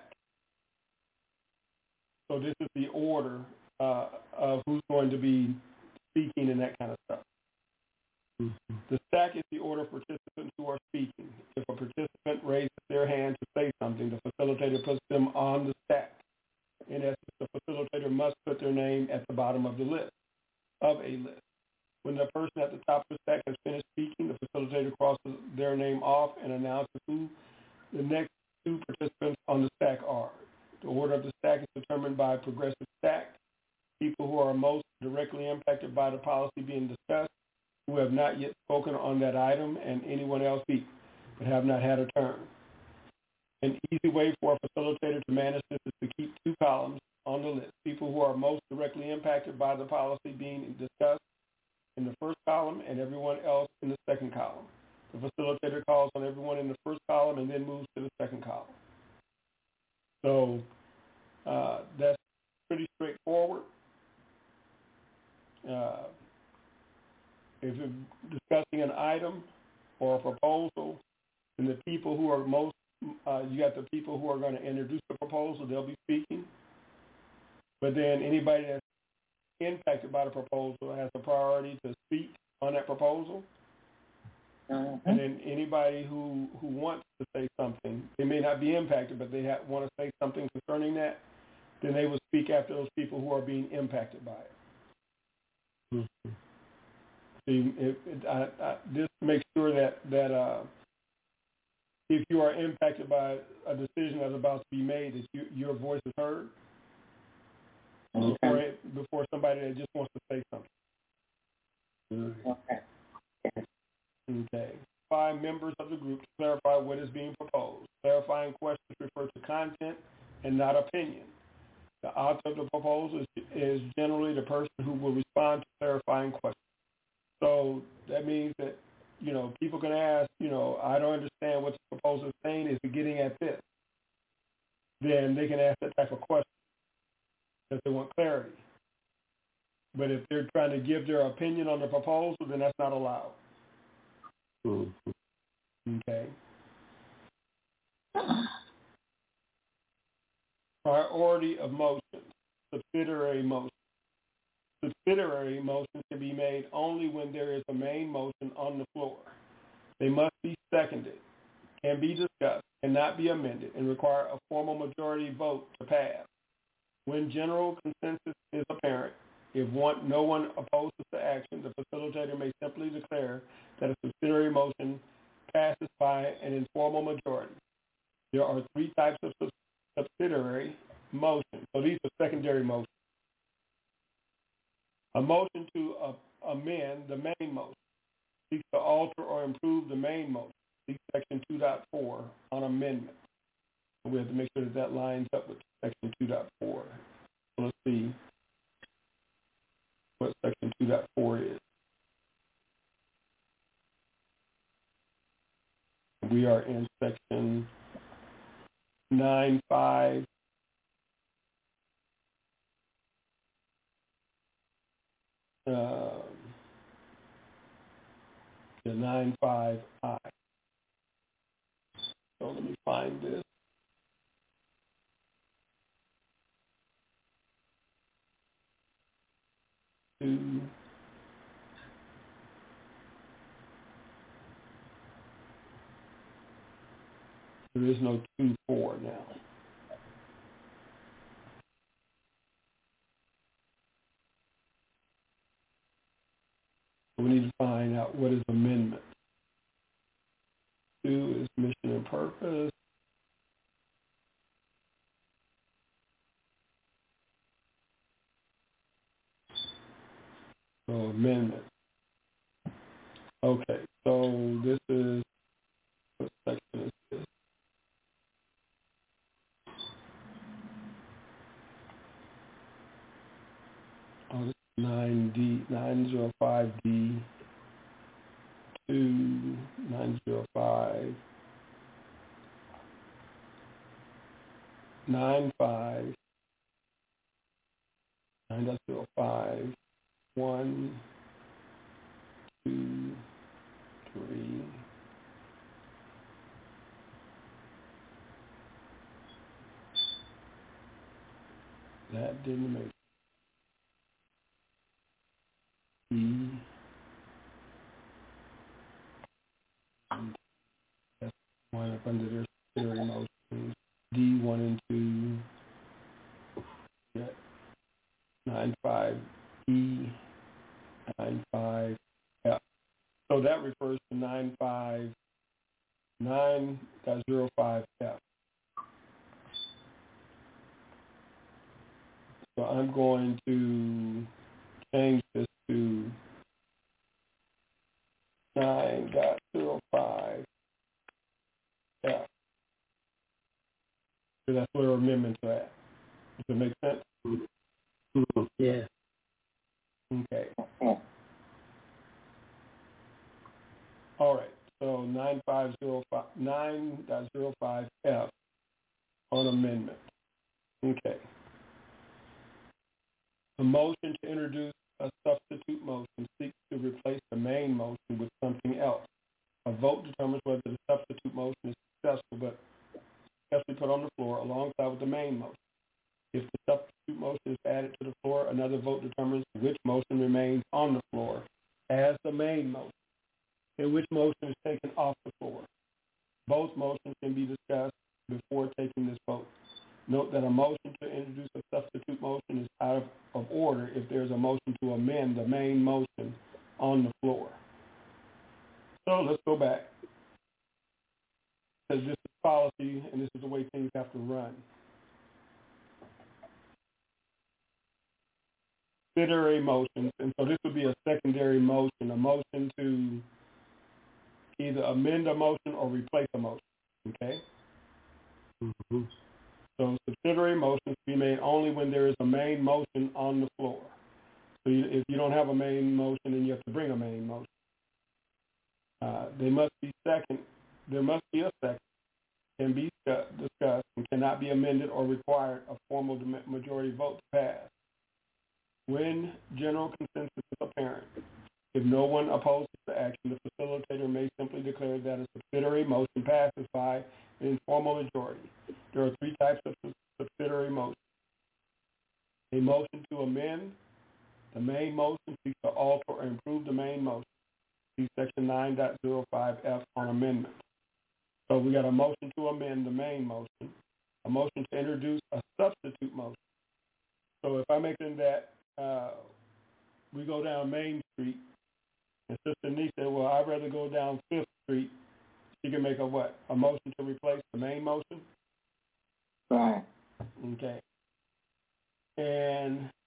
So this is the order uh, of who's going to be speaking and that kind of stuff. Mm-hmm. The stack is the order of participants who are speaking. If a participant raises their hand to say something, the facilitator puts them on the stack. In essence, the facilitator must put their name at the bottom of the list, of a list. When the person at the top of the stack has finished speaking, the facilitator crosses their name off and announces who the next two participants on the stack are. The order of the stack is determined by a progressive stack. People who are most directly impacted by the policy being discussed, who have not yet spoken on that item, and anyone else speak, but have not had a turn. An easy way for a facilitator to manage this is to keep two columns on the list. People who are most directly impacted by the policy being discussed in the first column and everyone else in the second column. The facilitator calls on everyone in the first column and then moves to the second column. So uh, that's pretty straightforward. Uh, if you're discussing an item or a proposal, then the people who are most Uh, you got the people who are going to introduce the proposal, they'll be speaking. But then anybody that's impacted by the proposal has a priority to speak on that proposal. Mm-hmm. And then anybody who, who wants to say something, they may not be impacted, but they have, want to say something concerning that, then they will speak after those people who are being impacted by it. Mm-hmm. See, it, it, I, I, this makes sure that, that uh, if you are impacted by a decision that's about to be made, that you, your voice is heard okay. before, it, before somebody that just wants to say something. Okay. Okay. Five members of the group to clarify what is being proposed. Clarifying questions refer to content and not opinion. The author of the proposal is, is generally the person who will respond to clarifying questions. So that means that, you know, people can ask, you know, I don't understand what the proposal is saying. Is it getting at this? Then they can ask that type of question if they want clarity. But if they're trying to give their opinion on the proposal, then that's not allowed. Mm-hmm. Okay. Priority of motions, subsidiary motions. Subsidiary motions can be made only when there is a main motion on the floor. They must be seconded, can be discussed, cannot be amended, and require a formal majority vote to pass. When general consensus is apparent, if one, no one opposes the action, the facilitator may simply declare that a subsidiary motion passes by an informal majority. There are three types of subsidiary motions. So these are secondary motions. A motion to uh, amend the main motion, seeks to alter or improve the main motion. See Section two point four on amendment. So we have to make sure that that lines up with Section two point four. So let's see what Section two point four is. We are in Section nine point five. Um, the nine point five I. So let me find this. Two. There is no two four now. We need to find out what is amendment. Two is mission and purpose. So amendment. Okay, so this is, what section is this? Oh, this is nine D, nine oh five D, two, nine oh five, nine five, nine oh five, one, two, three, that didn't make D. That's one up under their subsidiary motions. D one and two. Yeah. Nine five E. Nine five F. So that refers to nine five nine dot zero five F. So I'm going to change this to nine dot zero five F. So that's where amendments are at. Does it make sense? Mm-hmm. Yeah. Okay. All right. So nine five zero five nine dot zero five F on amendment. Okay. A motion to introduce a substitute motion seeks to replace the main motion with something else. A vote determines whether the substitute motion is successful, but successfully put on the floor alongside with the main motion. If the substitute motion is added to the floor, another vote determines which motion remains on the floor as the main motion and which motion is taken off the floor. Both motions can be discussed before taking this vote. Note that a motion to introduce a substitute motion is out of, of order if there is a motion to amend the main motion on the floor. So let's go back. Because this is policy and this is the way things have to run. Subsidiary motions, and so this would be a secondary motion, a motion to either amend a motion or replace a motion, okay? Mm-hmm. So subsidiary motions be made only when there is a main motion on the floor. So you, if you don't have a main motion, then you have to bring a main motion. Uh, they must be second. There must be a second, can be discussed, and cannot be amended or required a formal majority vote to pass. When general consensus is apparent, if no one opposes the action, the facilitator may simply declare that a subsidiary motion passes by an informal majority. There are three types of subsidiary motions. A motion to amend the main motion, seeks to alter or improve the main motion. See Section nine point oh five F on amendment. So we got a motion to amend the main motion, a motion to introduce a substitute motion. So if I make it that uh, we go down Main Street, and Sister Nee said, well, I'd rather go down Fifth Street, she can make a what? A motion to replace the main motion? Right. Okay. And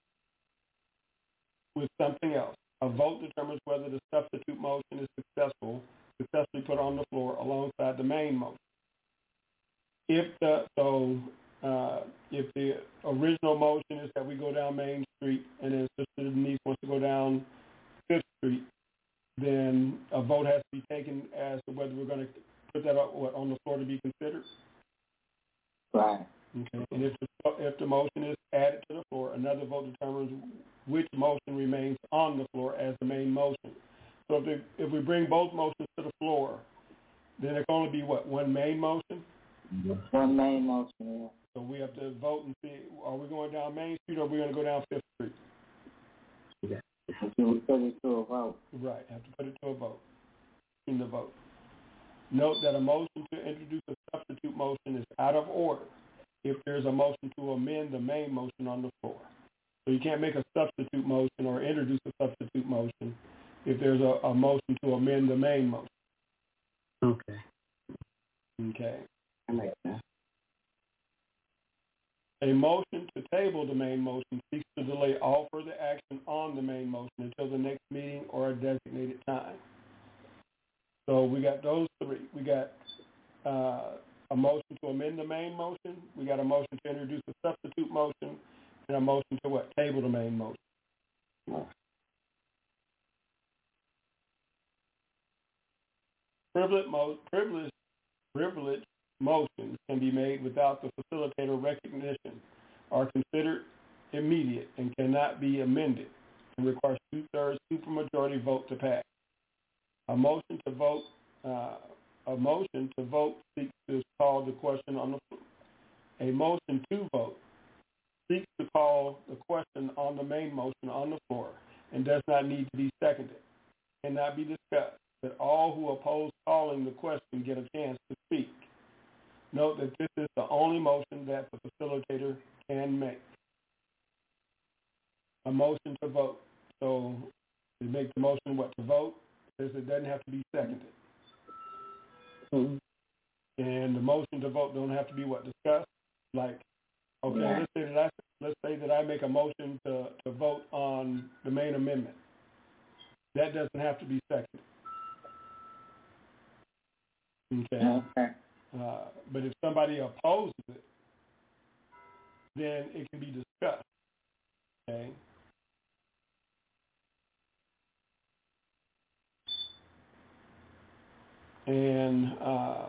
with something else, a vote determines whether the substitute motion is successful, successfully put on the floor alongside the main motion. If the so uh, if the original motion is that we go down Main Street and then Sister Denise wants to go down Fifth Street, then a vote has to be taken as to whether we're going to put that up, what, on the floor to be considered. Right. Okay. And if the, if the motion is added to the floor, another vote determines which motion remains on the floor as the main motion. So if, they, if we bring both motions to the floor, then there can only be, what, one main motion? One main motion, yeah. So we have to vote and see, are we going down Main Street or are we going to go down Fifth Street? Yeah. We put it to a vote. Right, have to put it to a vote, in the vote. Note that a motion to introduce a substitute motion is out of order if there's a motion to amend the main motion on the floor. So you can't make a substitute motion or introduce a substitute motion if there's a, a motion to amend the main motion. Okay. Okay. I like that. A motion to table the main motion seeks to delay all further action on the main motion until the next meeting or a designated time. So we got those three. We got uh, a motion to amend the main motion. We got a motion to introduce a substitute motion, and a motion to what? Table the main motion. Privilege, mo- privilege, privilege motions can be made without the facilitator recognition, are considered immediate, and cannot be amended, and requires two-thirds supermajority vote to pass. A motion to vote, uh, a motion to vote seeks to call the question on the floor. A motion to vote seeks to call the question on the main motion on the floor and does not need to be seconded, cannot be discussed, but all who oppose calling the question get a chance to speak. Note that this is the only motion that the facilitator can make. A motion to vote. So they make the motion what to vote, says it doesn't have to be seconded. Mm-hmm. And the motion to vote don't have to be what discussed. Like, okay, yeah. let's say that I let's say that I make a motion to, to vote on the main amendment. That doesn't have to be seconded. Okay. Okay. Uh, but if somebody opposes it, then it can be discussed. Okay. And uh,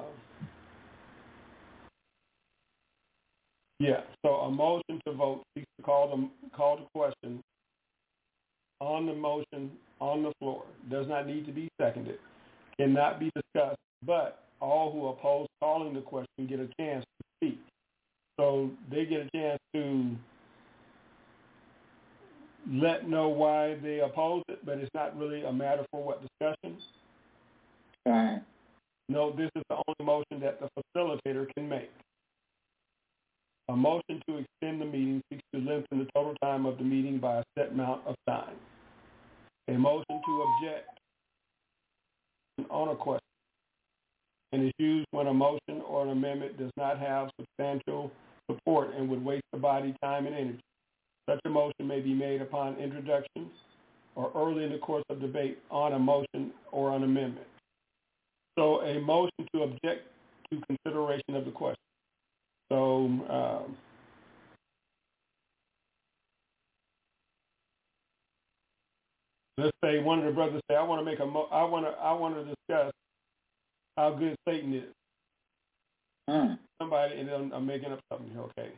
yeah, so a motion to vote seeks to call the call the question on the motion on the floor. Does not need to be seconded. Cannot be discussed, but all who oppose calling the question get a chance to speak. So they get a chance to let know why they oppose it, but it's not really a matter for what discussion. Right. No, this is the only motion that the facilitator can make. A motion to extend the meeting seeks to lengthen the total time of the meeting by a set amount of time. A motion to object on a question and is used when a motion or an amendment does not have substantial support and would waste the body time and energy. Such a motion may be made upon introduction or early in the course of debate on a motion or an amendment. So a motion to object to consideration of the question. So um, let's say one of the brothers say, "I want to make a, mo- I want to, I want to discuss how good Satan is." Mm. Somebody, and then I'm making up something here, okay?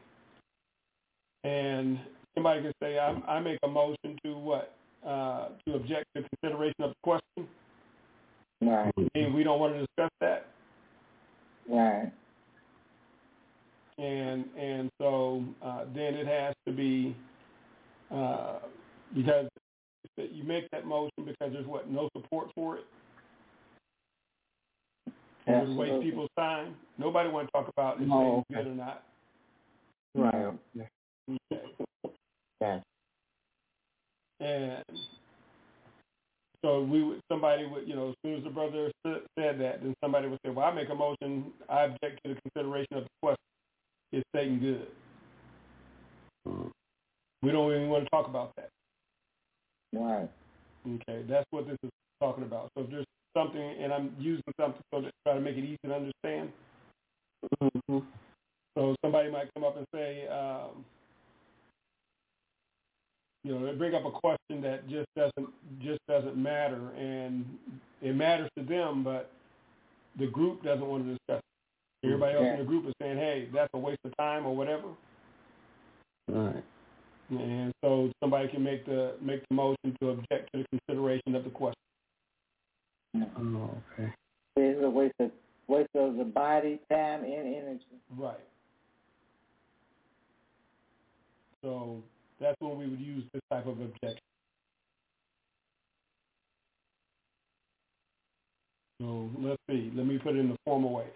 And somebody can say, I, I make a motion to what? Uh, to object to consideration of the question. Right. And we don't want to discuss that. Right. And and so uh, then it has to be uh, because you make that motion because there's what, no support for it. And it would waste people's time. Nobody want to talk about if No, it's okay. good or not. Right. Okay. Yes. And so we would, somebody would, you know, as soon as the brother said that, then somebody would say, well, I make a motion, I object to the consideration of the question. Is Satan good? Mm. We don't even want to talk about that. Right. Okay, that's what this is talking about. So if there's something, and I'm using something so to try to make it easy to understand. Mm-hmm. So somebody might come up and say, um, you know, they bring up a question that just doesn't just doesn't matter, and it matters to them, but the group doesn't want to discuss it. Everybody else yeah. in the group is saying, hey, that's a waste of time or whatever. Right. And so somebody can make the make the motion to object to the consideration of the question. Oh, okay. It's a waste of waste of the body, time, and energy. Right. So that's when we would use this type of objection. So let's see. Let me put it in the formal way.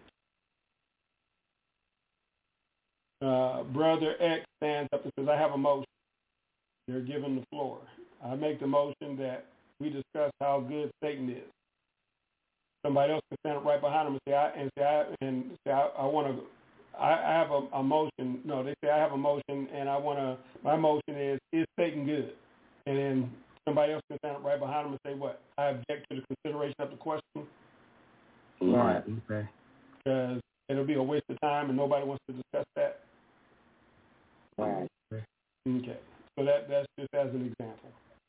Uh, Brother X stands up and says, I have a motion. They're given the floor. I make the motion that we discuss how good Satan is. Somebody else can stand up right behind him and say, I, and say, I, and say, I, I want to, I, I have a, a motion. No, they say, I have a motion, and I want to, my motion is, is Satan good? And then somebody else can stand up right behind him and say, what? I object to the consideration of the question. Right. Okay. Because it'll be a waste of time, and nobody wants to discuss that. Right. Okay. So that that's just as an example.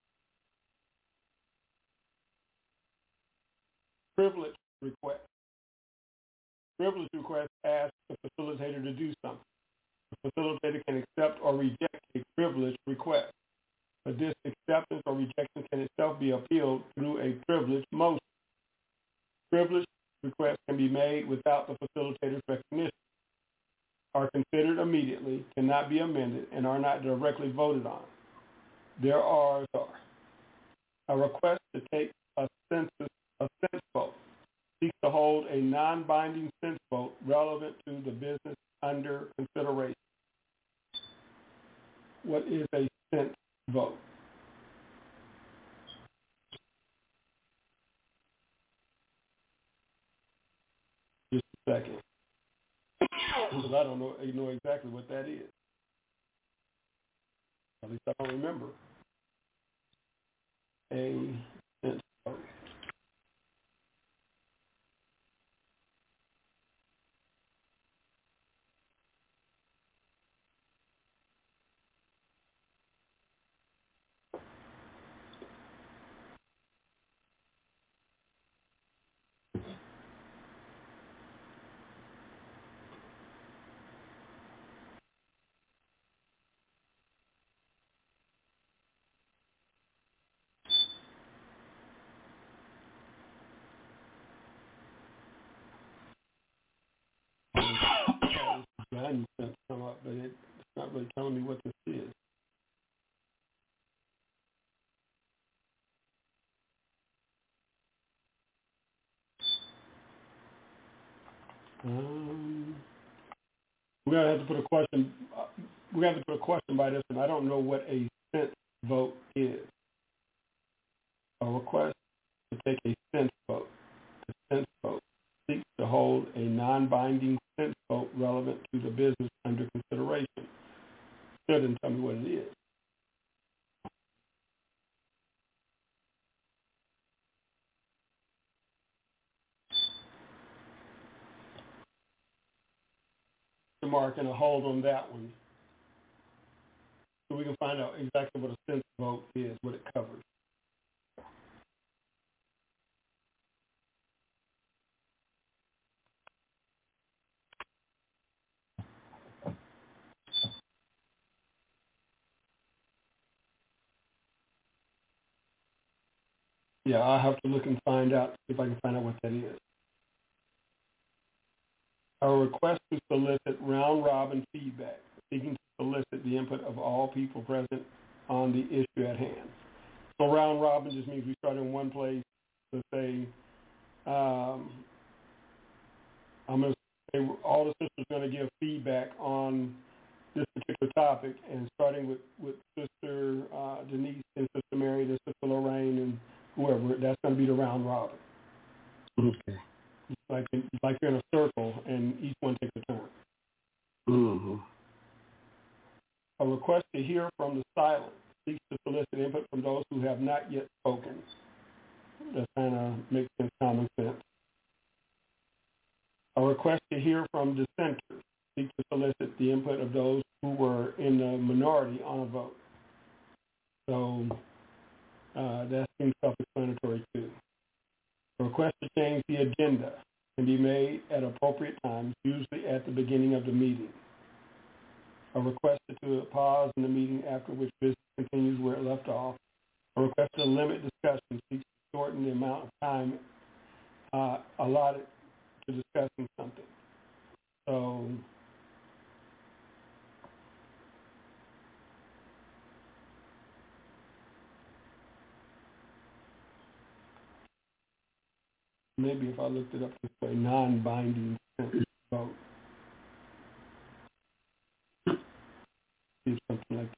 Privilege request. Privilege request asks the facilitator to do something. The facilitator can accept or reject a privilege request, but this acceptance or rejection can itself be appealed through a privilege motion. Privilege requests can be made without the facilitator's recognition, are considered immediately, cannot be amended, and are not directly voted on. There are a request to take a census, a sense vote, seeks to hold a non-binding sense vote relevant to the business under consideration. What is a sense vote? Just a second. Because I don't know, you know exactly what that is. At least I don't remember. A sense vote. Guidance sense come up, but it, it's not really telling me what this is. Um, we're gonna have to put a question. Uh, we're gonna have to put a question by this, and I don't know what a sense vote is. A request to take a sense vote. A sense vote seeks to hold a non-binding sense vote relevant to the business under consideration. Still didn't tell me what it is. question mark and a hold on that one so we can find out exactly what a sense vote is, what it covers. Yeah, I'll have to look and find out, if I can find out what that is. A request to solicit round-robin feedback, seeking to solicit the input of all people present on the issue at hand. So round-robin just means we start in one place to say, um, I'm going to say all the sisters are going to give feedback on this particular topic, and starting with, with Sister uh, Denise and Sister Mary, and Sister Lorraine, and whoever, that's going to be the round robin. Okay. It's like, it's like you're in a circle, and each one takes a turn. Mm-hmm. A request to hear from the silent seeks to solicit input from those who have not yet spoken. That kind of makes sense, common sense. A request to hear from dissenters seeks to solicit the input of those who were in the minority on a vote. So uh, that seems self-explanatory too. A request to change the agenda can be made at appropriate times, usually at the beginning of the meeting. A request to pause in the meeting after which business continues where it left off. A request to limit discussion seeks to shorten the amount of time uh, allotted to discussing something. So maybe if I looked it up this way, non-binding vote. Something like that.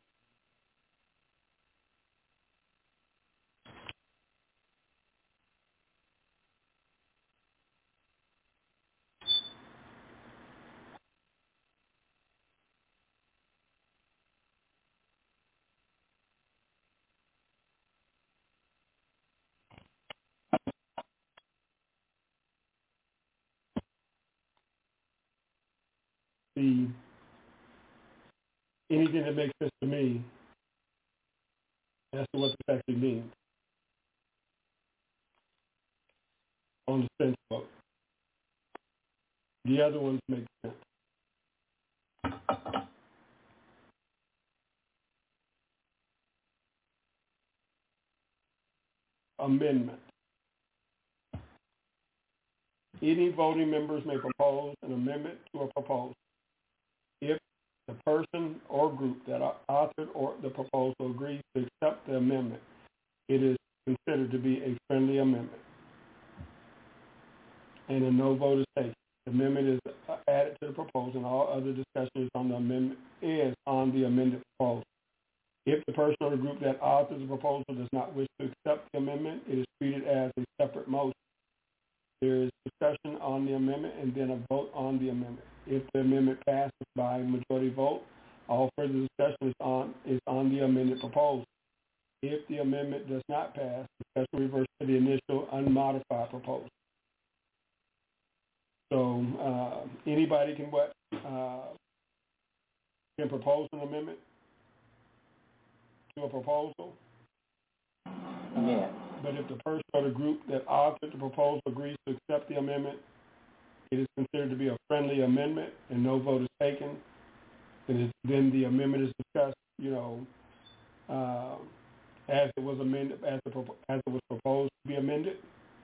See, anything that makes sense to me as to what this actually means on the sense vote. The other ones make sense. Amendment. Any voting members may propose an amendment to a proposal if the person or group that authored or the proposal agrees to accept the amendment. It is considered to be a friendly amendment, and a no vote is taken. The amendment is added to the proposal, and all other discussion is on the amendment is on the amended proposal. If the person or the group that authored the proposal does not wish to accept the amendment, it is treated as a separate motion. There is discussion on the amendment and then a vote on the amendment. If the amendment passes by majority vote, all further discussion is on is on the amended proposal. If the amendment does not pass, discussion reverts to the initial unmodified proposal. So uh, anybody can what uh, can propose an amendment to a proposal. Yeah. Uh, but if the person or the group that authored the proposal agrees to accept the amendment, it is considered to be a friendly amendment and no vote is taken. And then the amendment is discussed, you know, uh, as it was amended, as, the, as it was proposed to be amended.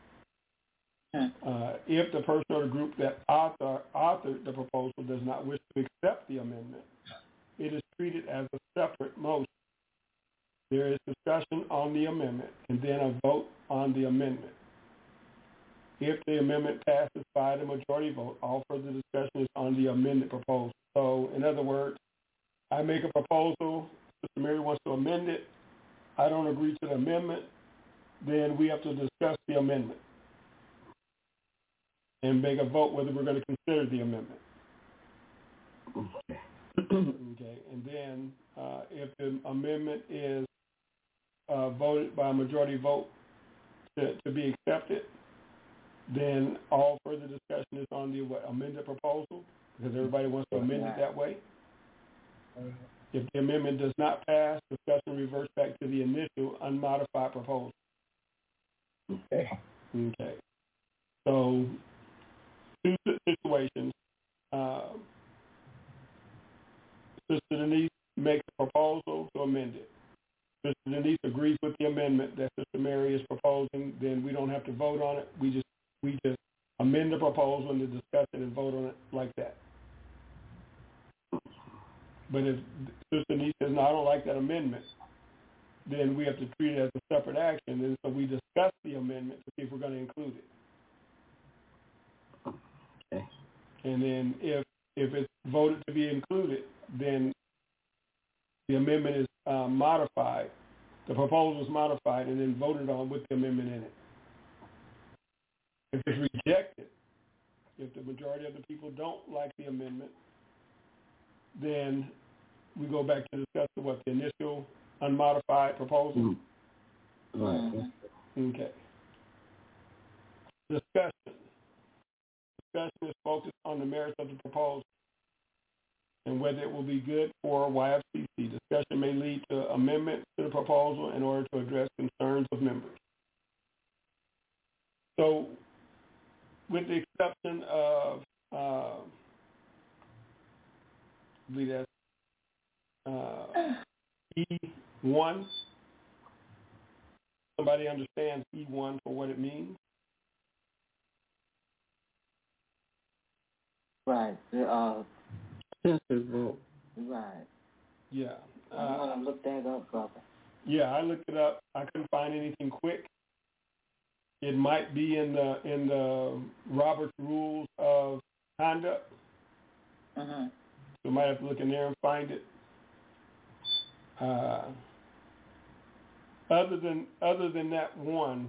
Uh, if the person or the group that author, authored the proposal does not wish to accept the amendment, it is treated as a separate motion. There is discussion on the amendment and then a vote on the amendment. If the amendment passes by the majority vote, all further discussion is on the amended proposal. So, in other words, I make a proposal, Sister Mary wants to amend it, I don't agree to the amendment, then we have to discuss the amendment and make a vote whether we're going to consider the amendment. Okay, and then uh, if the amendment is uh, voted by a majority vote to, to be accepted, then all further discussion is on the what, amended proposal. because everybody wants to amend it that way. If the amendment does not pass, discussion reverts back to the initial unmodified proposal. Okay. Okay. So, two situations. Uh, Sister Denise makes a proposal to amend it. Sister Denise agrees with the amendment that Sister Mary is proposing. Then we don't have to vote on it. We just we just amend the proposal and discuss it and vote on it like that. But if Sister Denise says, no, I don't like that amendment, then we have to treat it as a separate action. And so we discuss the amendment to see if we're going to include it. Okay. And then if if it's voted to be included, then the amendment is uh, modified. The proposal is modified and then voted on with the amendment in it. If it's rejected, if the majority of the people don't like the amendment, then we go back to discuss what the initial unmodified proposal. Mm-hmm. Right. Okay. Discussion. Discussion is focused on the merits of the proposal and whether it will be good for Y F C C. Discussion may lead to amendments to the proposal in order to address concerns of members. So, with the exception of, uh, I believe that's uh, E one. Somebody understands E one for what it means? Right. Uh, Census vote. right. Yeah. Uh, I want to look that up, brother. Yeah, I looked it up. I couldn't find anything quick. It might be in the in the Robert's Rules of Conduct. Uh-huh. So we might have to look in there and find it. Uh, other than other than that one,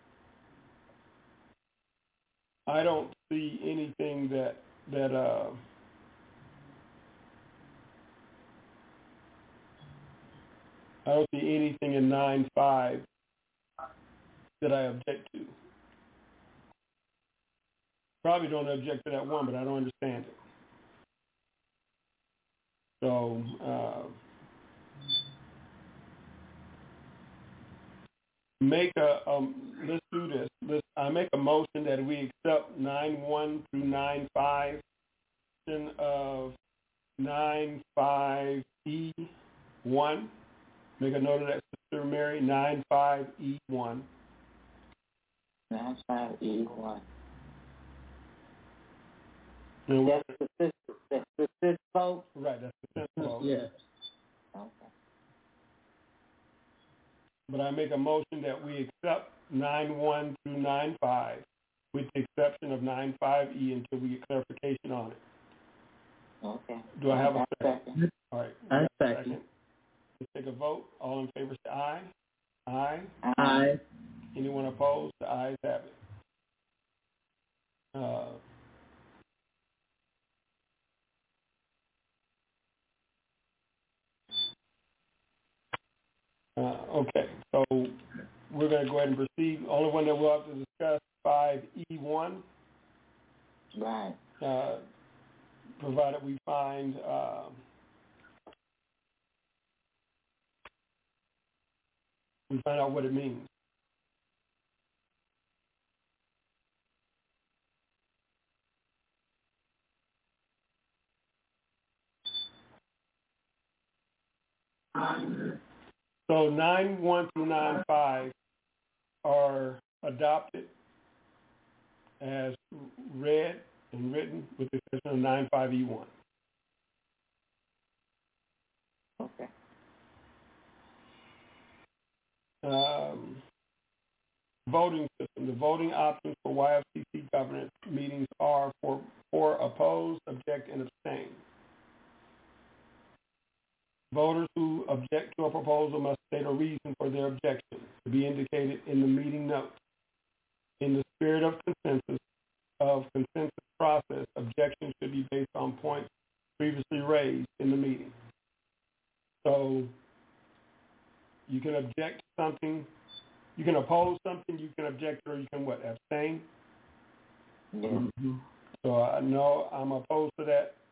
I don't see anything that that uh, I don't see anything in nine five that I object to. Probably don't object to that one, but I don't understand it. So uh, make a um, let's do this. Let's I make a motion that we accept nine one through nine five of nine five E one. Make a note of that, Sister Mary. Nine five E one. Nine five E one. And That's the fifth. That's the fifth vote. right. That's the fifth vote. Yes. Okay. But I make a motion that we accept nine one through nine five, with the exception of nine five E until we get clarification on it. Okay. Do I have a second? second? All right. I second. second. Let's take a vote. All in favor say aye. Aye. Aye. Anyone opposed? The ayes have it. Uh, uh, okay, so we're going to go ahead and proceed. Only one that we'll have to discuss, five E one. Right. Uh, provided we find uh, we find out what it means. So nine one through nine five are adopted as read and written, with the exception of nine five E one. Okay. Um, voting system. The voting options for Y F C C governance meetings are for, for oppose, object, and abstain. Voters who object to a proposal must state a reason for their objection to be indicated in the meeting notes. In the spirit of consensus of consensus process, objections should be based on points previously raised in the meeting. So you can object to something, you can oppose something, you can object, or you can what, abstain? Yeah. Mm-hmm. So I know I'm opposed to that.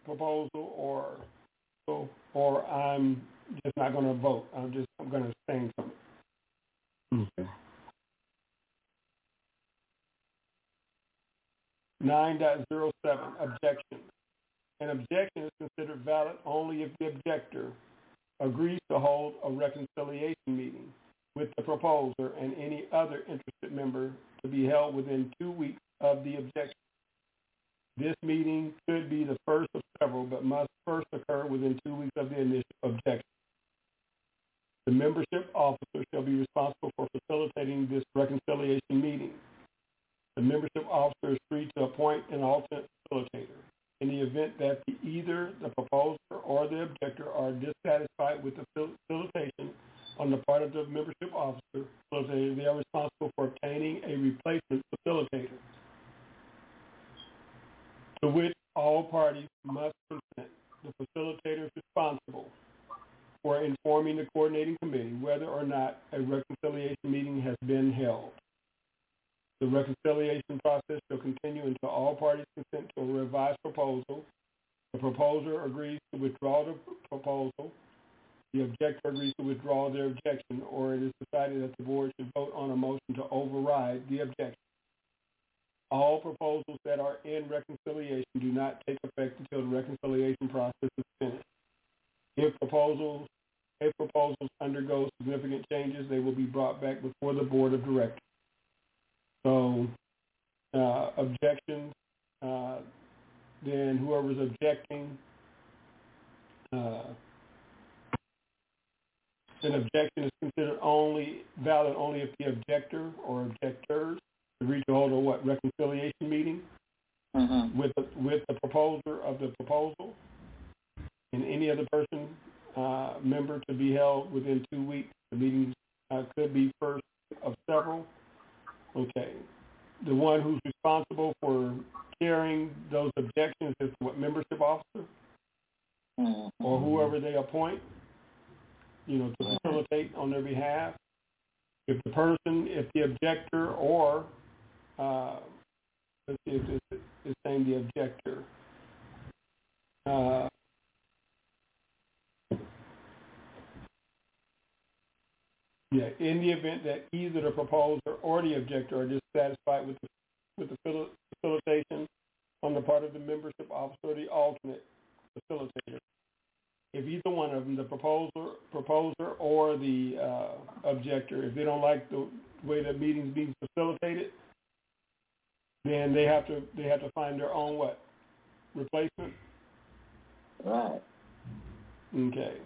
proposal, or or I'm just not going to vote. I'm just I'm going to abstain from it. Okay. nine point oh seven, objection. An objection is considered valid only if the objector agrees to hold a reconciliation meeting with the proposer and any other interested member to be held within two weeks of the objection. This meeting could be the first of several, but must first occur within two weeks of the initial objection. The membership officer shall be responsible for facilitating this reconciliation meeting. The membership officer is free to appoint an alternate facilitator. In the event that the, either the proposer or the objector are dissatisfied with the facilitation on the part of the membership officer, facilitator, they are responsible for obtaining a replacement facilitator, to which all parties must consent. The facilitator is responsible for informing the coordinating committee whether or not a reconciliation meeting has been held. The reconciliation process shall continue until all parties consent to a revised proposal. The proposer agrees to withdraw the proposal. The objector agrees to withdraw their objection, or it is decided that the board should vote on a motion to override the objection. All proposals that are in reconciliation do not take effect until the reconciliation process is finished. If proposals, if proposals undergo significant changes, they will be brought back before the board of directors. So, uh, objections, uh, then whoever's objecting, uh, an objection is considered only valid only if the objector or objectors agree to hold a what reconciliation meeting mm-hmm. with the, with the proposer of the proposal, and any other person uh, member to be held within two weeks. The meeting uh, could be first of several. Okay. The one who's responsible for carrying those objections is what membership officer mm-hmm. or whoever they appoint, you know, to facilitate on their behalf. If the person, if the objector or, uh, let's see if it's, it's saying the objector, uh, Yeah, in the event that either the proposer or the objector are dissatisfied with the, with the facilitation on the part of the membership officer or the alternate facilitator, if either one of them, the proposer, proposer or the uh, objector, if they don't like the way the meeting's being facilitated, then they have to they have to find their own what replacement. Right. Okay.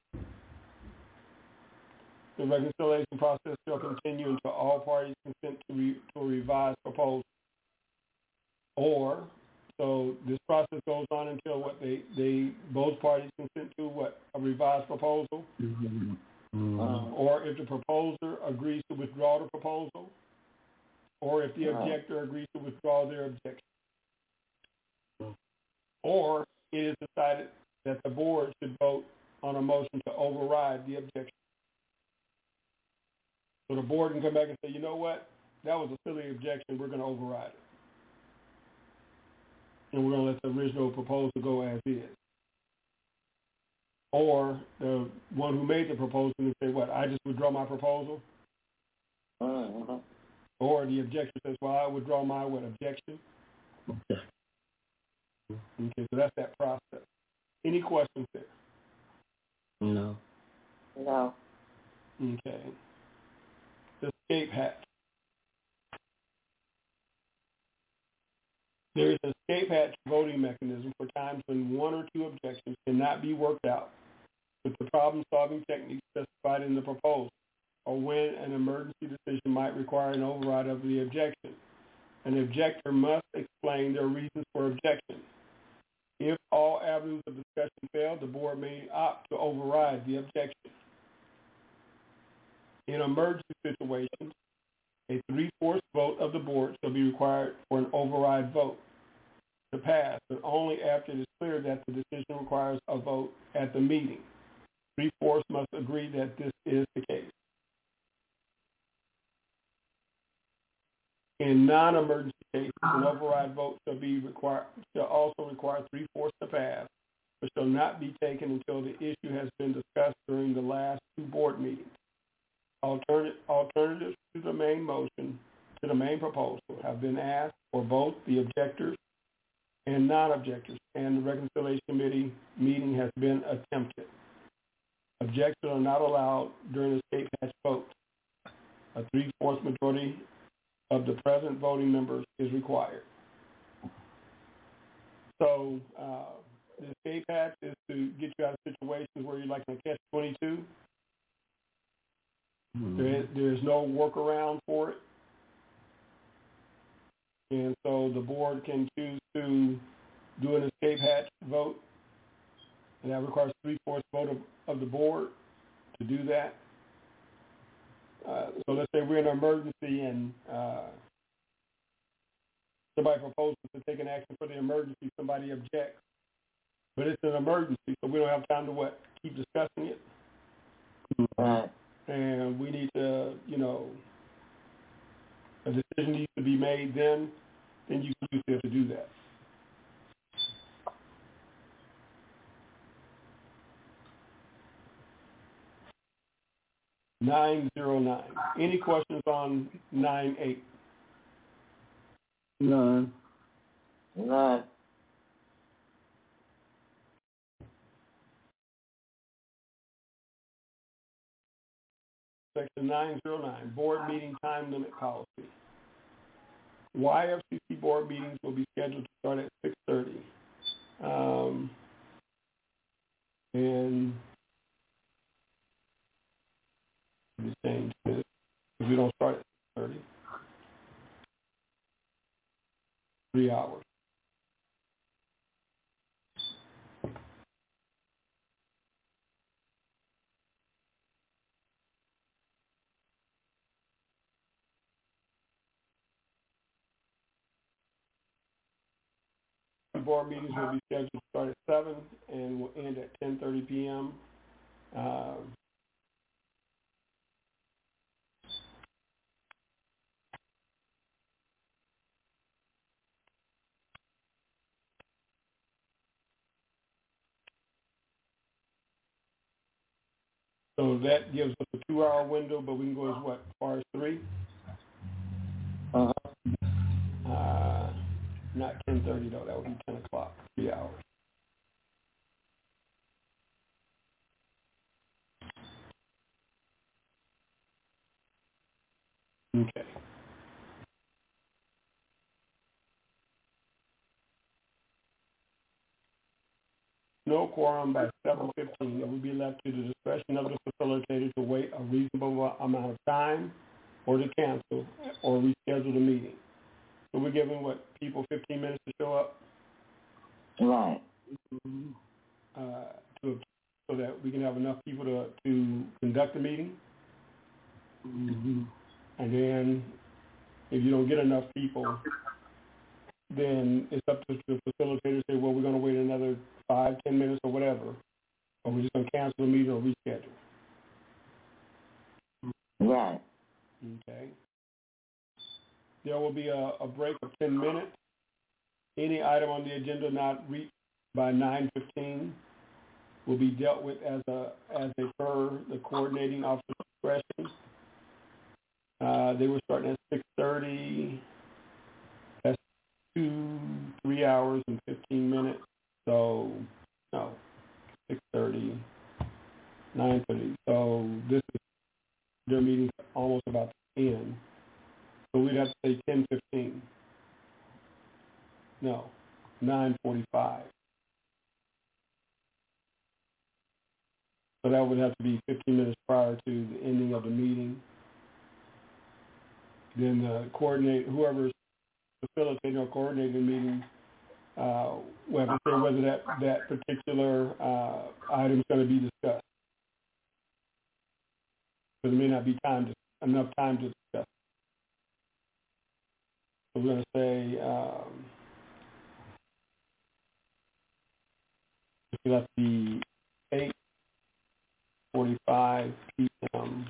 The reconciliation process shall continue until all parties consent to, re, to a revised proposal. Or, so this process goes on until what they, they both parties consent to what a revised proposal. Mm-hmm. Mm-hmm. Uh, or if the proposer agrees to withdraw the proposal, or if the uh, objector agrees to withdraw their objection. Or it is decided that the board should vote on a motion to override the objection. So the board can come back and say, you know what, that was a silly objection, we're going to override it. And we're going to let the original proposal go as is. Or the one who made the proposal can say, what, I just withdraw my proposal? Uh-huh. Or the objector says, well, I withdraw my what, objection? Okay. Okay, so that's that process. Any questions there? No. No. Okay. The escape hatch. There is an escape hatch voting mechanism for times when one or two objections cannot be worked out with the problem-solving techniques specified in the proposal, or when an emergency decision might require an override of the objection. An objector must explain their reasons for objection. If all avenues of discussion fail, the board may opt to override the objection. In emergency situations, a three-fourths vote of the board shall be required for an override vote to pass, but only after it is clear that the decision requires a vote at the meeting. Three-fourths must agree that this is the case. In non-emergency cases, An override vote shall be required, shall also require three-fourths to pass, but shall not be taken until the issue has been discussed during the last two board meetings. Alternate, alternatives to the main motion, to the main proposal, have been asked for both the objectors and non-objectors, and the Reconciliation Committee meeting has been attempted. Objections are not allowed during the escape hatch vote. A three-fourths majority of the present voting members is required. So uh, the escape hatch is to get you out of situations where you're like in a catch twenty-two. Mm-hmm. There is, there is no workaround for it. And so the board can choose to do an escape hatch vote, and that requires three-fourths vote of, of the board to do that. Uh, so let's say we're in an emergency and uh, somebody proposes to take an action for the emergency, somebody objects, but it's an emergency, so we don't have time to what, keep discussing it. Right. And we need to, you know, a decision needs to be made then, then you can use it to do that. nine zero nine. Any questions on nine eight? None. None. Section nine zero nine, board meeting time limit policy. Y F C C board meetings will be scheduled to start at six thirty. Um, and the same, because we don't start at six thirty. Three hours. Board meetings will be scheduled to start at seven and will end at ten thirty p.m. Um, so that gives us a two-hour window, but we can go as what, as far as three? Uh-huh. Uh, not ten thirty though. That would be ten o'clock. Three hours. Okay. No quorum by seven fifteen. It will be left to the discretion of the facilitator to wait a reasonable amount of time or to cancel or reschedule the meeting. So we're giving, what, people fifteen minutes to show up? Right. Uh, to, so that we can have enough people to, to conduct the meeting. Mm-hmm. And then if you don't get enough people, then it's up to the facilitator to say, well, we're going to wait another five, ten minutes or whatever, or we're just going to cancel the meeting or reschedule. Right. Okay. There will be a, a break of ten minutes. Any item on the agenda not reached by nine fifteen will be dealt with as a as a per the coordinating officer's discretion. Uh, they were starting at six thirty. That's two, three hours and fifteen minutes. So, no, six thirty, nine thirty. So this is their meeting's almost about to end. So we'd have to say ten fifteen. No, nine forty-five. So that would have to be fifteen minutes prior to the ending of the meeting. Then the coordinate, whoever's facilitating or coordinating the meeting, uh, will have to say whether that, that particular uh, item is going to be discussed. Because there may not be time to, enough time to discuss. So we're going to say um, it'll have to be eight forty-five p.m.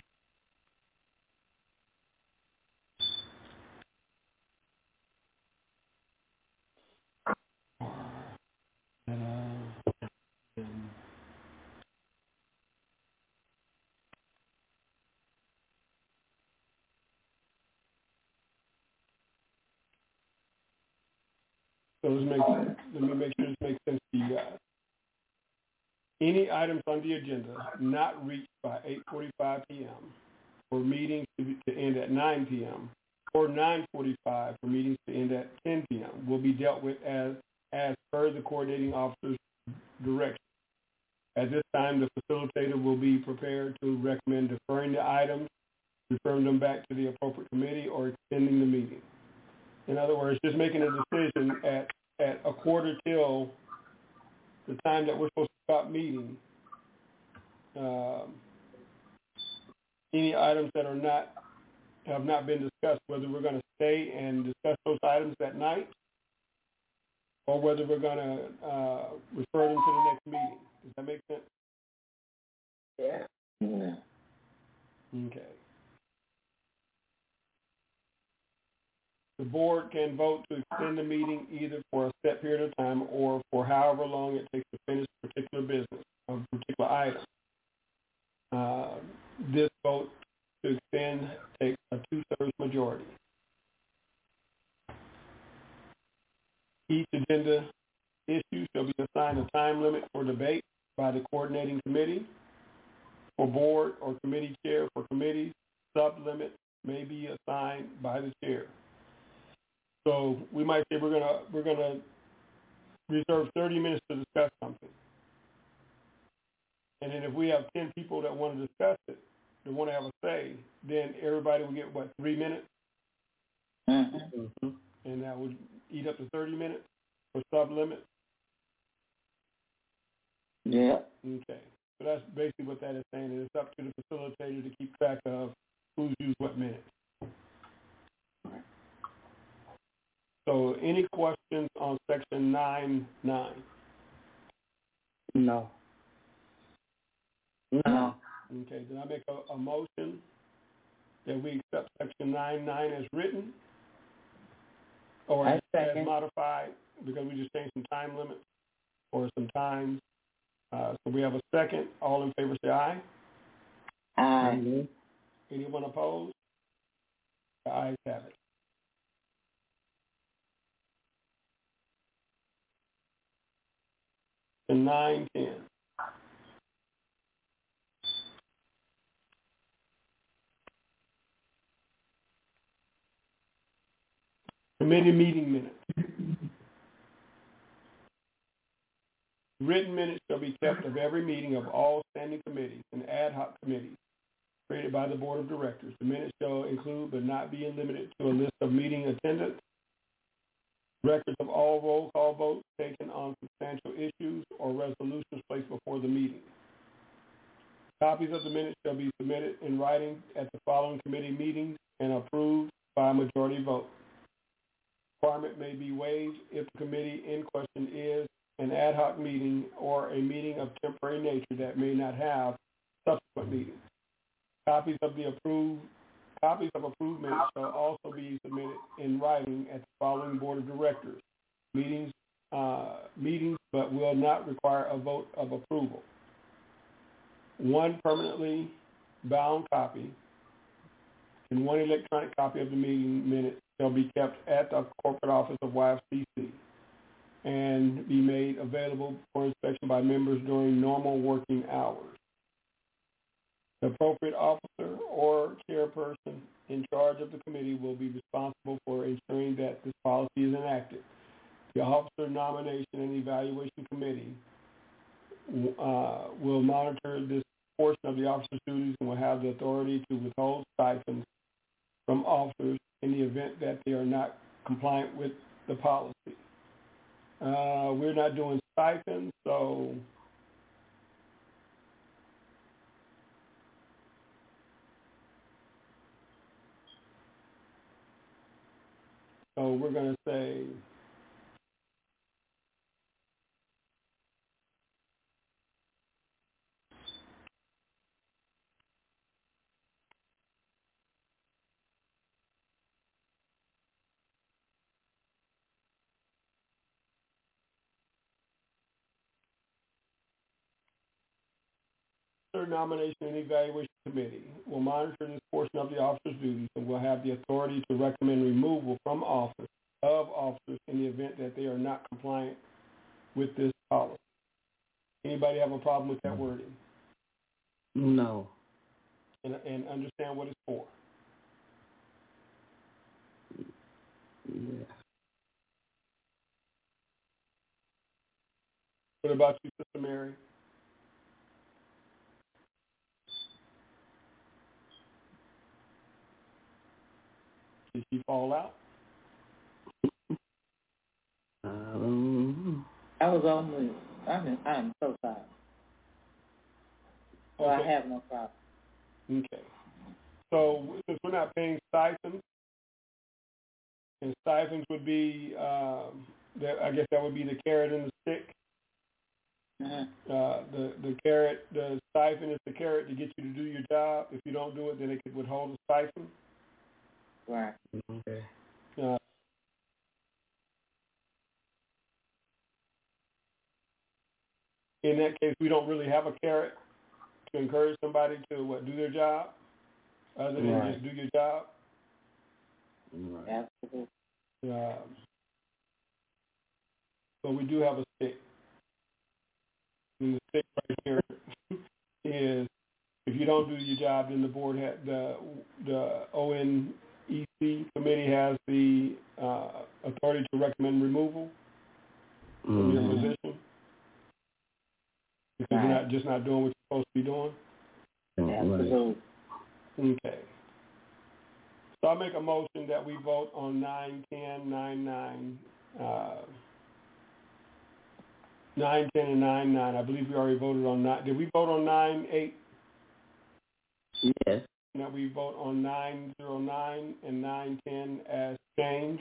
So let's make, let me make sure this makes sense to you guys. Any items on the agenda not reached by eight forty-five p.m. for meetings to, be, to end at nine p.m. or nine forty-five for meetings to end at ten p.m. will be dealt with as, as per the coordinating officer's direction. At this time, the facilitator will be prepared to recommend deferring the items, referring them back to the appropriate committee, or extending the meeting. In other words, just making a decision at, at a quarter till the time that we're supposed to stop meeting. Um, any items that are not have not been discussed, whether we're going to stay and discuss those items that night, or whether we're going to uh, refer them to the next meeting. Does that make sense? Yeah. Yeah. Okay. The board can vote to extend the meeting either for a set period of time or for however long it takes to finish a particular business, a particular item. Uh, this vote to extend takes a two-thirds majority. Each agenda issue shall be assigned a time limit for debate by the coordinating committee. For board or committee chair for committees, sub-limits may be assigned by the chair. So we might say we're gonna we're gonna reserve thirty minutes to discuss something, and then if we have ten people that want to discuss it, that want to have a say, then everybody will get what, three minutes, Mm-hmm. and that would eat up to thirty minutes for sub-limit. Yeah. Okay, so that's basically what that is saying. And it's up to the facilitator to keep track of who's used what minutes. So any questions on section nine nine? No. No. Okay, then I make a, a motion that we accept section nine nine as written, or I as, second. as modified, because we just changed some time limits or some times. Uh, so we have a second. All in favor say aye. Aye. Anyone opposed? The ayes have it. And nine ten. Committee meeting minutes. Written minutes shall be kept of every meeting of all standing committees and ad hoc committees created by the Board of Directors. The minutes shall include, but not be limited to, a list of meeting attendance, records of all roll call votes taken on substantial issues or resolutions placed before the meeting. Copies of the minutes shall be submitted in writing at the following committee meetings and approved by a majority vote. Requirement may be waived if the committee in question is an ad hoc meeting or a meeting of temporary nature that may not have subsequent meetings. Copies of the approved copies of approved minutes shall also be submitted in writing at the following Board of Directors meetings, uh, meetings, but will not require a vote of approval. One permanently bound copy and one electronic copy of the meeting minutes shall be kept at the corporate office of Y F C C and be made available for inspection by members during normal working hours. The appropriate officer or chairperson in charge of the committee will be responsible for ensuring that this policy is enacted. The Officer Nomination and Evaluation Committee uh, will monitor this portion of the officer's duties and will have the authority to withhold stipends from officers in the event that they are not compliant with the policy. Uh, we're not doing stipends, so so we're going to say Nomination and Evaluation Committee will monitor this portion of the officer's duties and will have the authority to recommend removal from office of officers in the event that they are not compliant with this policy. Anybody have a problem with that wording? No. And, and understand what it's for? Yeah. What about you, Sister Mary? Did she fall out? Um, I was on mute. I'm, I'm so sorry. So Okay. I have no problem. Okay. So since we're not paying stipends, and stipends would be, um, that, I guess that would be the carrot and the stick. Mm-hmm. Uh, the the carrot, the stipend is the carrot to get you to do your job. If you don't do it, then it could withhold the stipend. Right. okay. Uh, in that case, we don't really have a carrot to encourage somebody to what, do their job, other than Right. just do your job. Right. Absolutely. Um, so we do have a stick. And the stick right here is, if you don't do your job, then the board has, the the O N E C committee has the uh, authority to recommend removal from Mm-hmm. your position because you're not just not doing what you're supposed to be doing. Absolutely. Okay. So I make a motion that we vote on nine ten, nine nine, uh, nine ten and nine nine. I believe we already voted on nine. Did we vote on nine eight? Yes. Now we vote on nine zero nine and nine ten as changed.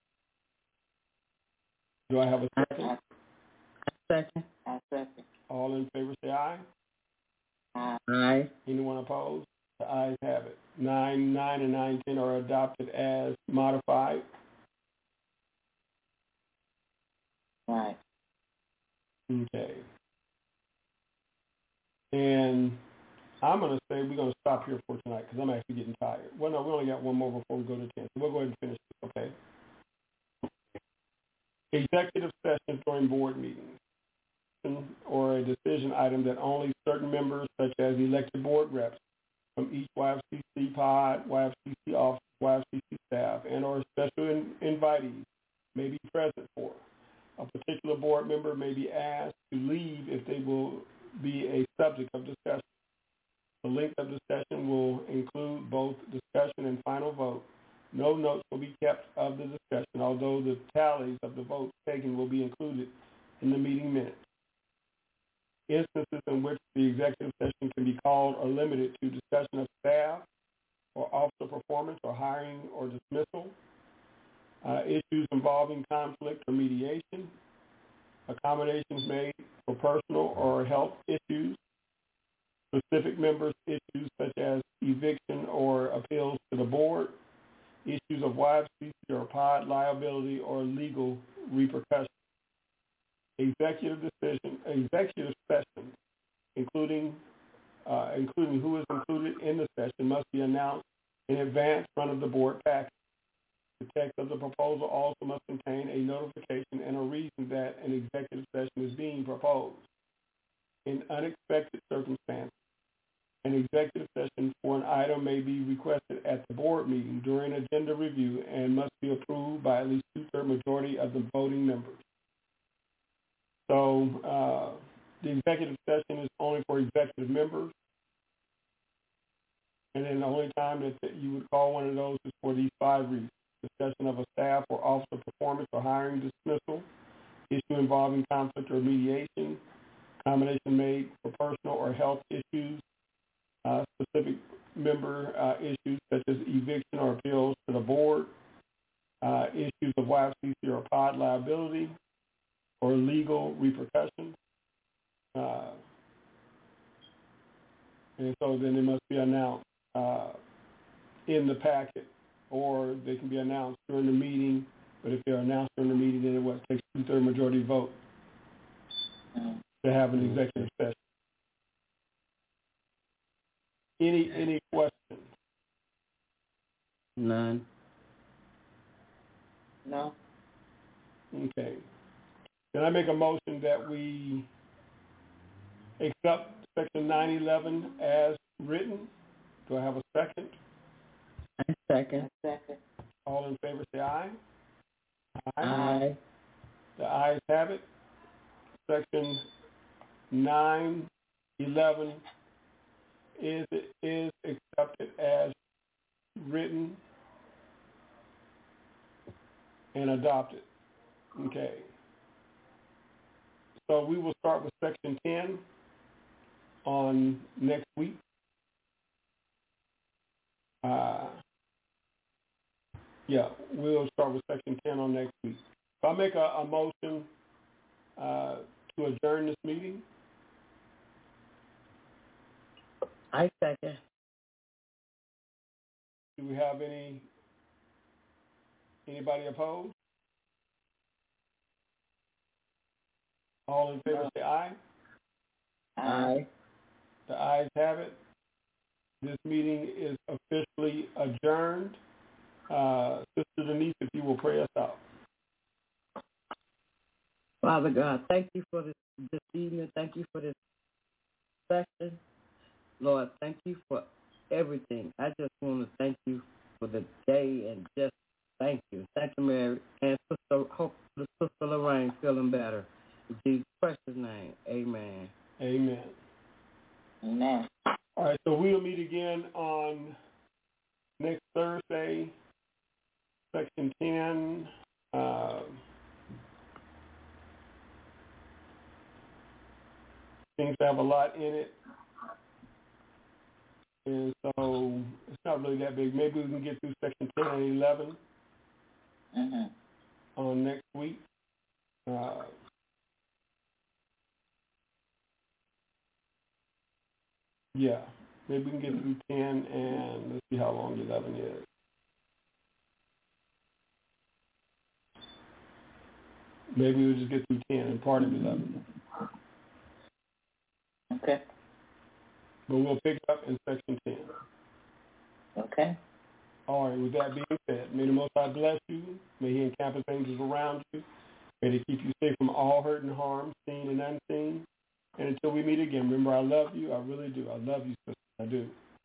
Do I have a second? Second. I second. All in favor say aye. Aye. Aye. Anyone opposed? The ayes have it. nine nine and nine ten are adopted as modified. Right. Okay. And I'm going to say we're going to stop here for tonight because I'm actually getting tired. Well, no, we only got one more before we go to ten. So we'll go ahead and finish this, okay? Executive sessions during board meetings or a decision item that only certain members, such as elected board reps from each Y F C C pod, Y F C C office, Y F C C staff, and or special in- invitees may be present for. A particular board member may be asked to leave if they will be a subject of discussion. The length of the session will include both discussion and final vote. No notes will be kept of the discussion, although the tallies of the votes taken will be included in the meeting minutes. Instances in which the executive session can be called are limited to discussion of staff or officer performance or hiring or dismissal, uh, issues involving conflict or mediation, accommodations made for personal or health issues, specific members' issues such as eviction or appeals to the board, issues of Y F C C or pod liability or legal repercussions. Executive decision, executive session, including uh, including who is included in the session, must be announced in advance in front of the board package. The text of the proposal also must contain a notification and a reason that an executive session is being proposed. In unexpected circumstances, an executive session for an item may be requested at the board meeting during agenda review and must be approved by at least two-thirds majority of the voting members. So uh, the executive session is only for executive members. And then the only time that, that you would call one of those is for these five reasons: discussion of a staff or officer performance or hiring dismissal, issue involving conflict or mediation, accommodation made for personal or health issues, uh, specific member uh, issues such as eviction or appeals to the board, uh, issues of Y F C C or pod liability, or legal repercussions. Uh, and so then they must be announced uh, in the packet, or they can be announced during the meeting. But if they're announced during the meeting, then it what, takes two-thirds majority vote to have an executive session. Any any questions? None. No. Okay. Can I make a motion that we accept Section nine eleven as written? Do I have a second? I second. Second. All in favor say aye. Aye. Aye. The ayes have it. Section nine eleven is is accepted as written and adopted. Okay. So we will start with Section ten on next week. Uh, yeah, we'll start with Section ten on next week. So I'll make a, a motion uh, to adjourn this meeting. I second. Do we have any anybody opposed? All in favor say aye. Aye. The ayes have it. This meeting is officially adjourned. Uh, Sister Denise, if you will pray us out. Father God, thank you for this, this evening. Thank you for this session. Lord, thank you for everything. I just want to thank you for the day and just thank you. Thank you, Mary. And Sister, hope the Sister Lorraine feeling better. In Jesus' precious name, amen. Amen. Amen. All right, so we'll meet again on next Thursday, Section ten. Uh, things have a lot in it, and so it's not really that big. Maybe we can get through Section ten and eleven Mm-hmm. on next week. Uh, yeah, maybe we can get through ten, and let's see how long eleven is. Maybe we'll just get through ten and part of eleven. Okay. But we'll pick up in Section ten. Okay. All right, with that being said, may the Most High bless you. May He encamp His angels around you. May they keep you safe from all hurt and harm, seen and unseen. And until we meet again, remember, I love you. I really do. I love you, sister. I do.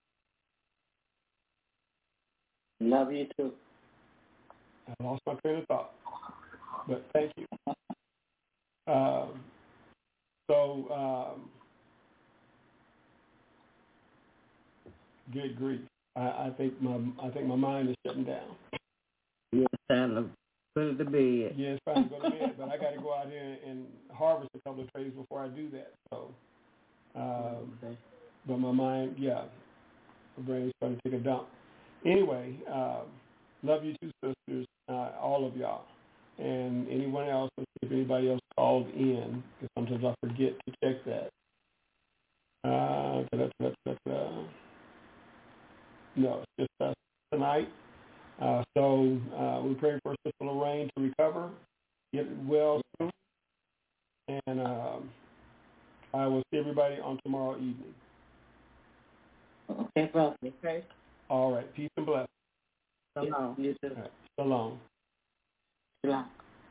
Love you too. I lost my train of thought, but thank you. Um, so, um, good grief. I, I think my I think my mind is shutting down. Yeah, it's time to put it to bed. Yeah, it's time to go to bed, but I got to go out here and harvest a couple of trays before I do that. So, um, Okay. but my mind, yeah, my brain's trying to take a dump. Anyway, uh, love you two sisters, uh, all of y'all, and anyone else. Let's see if anybody else called in, because sometimes I forget to check that. Uh, da, da, da, da, da. No, it's just us tonight. Uh, so uh, we pray for Sister Lorraine to recover, get well soon, and um, I will see everybody on tomorrow evening. Okay, brother. Okay. All right, peace and blessings. Shalom. You too. All right. Shalom. Shalom.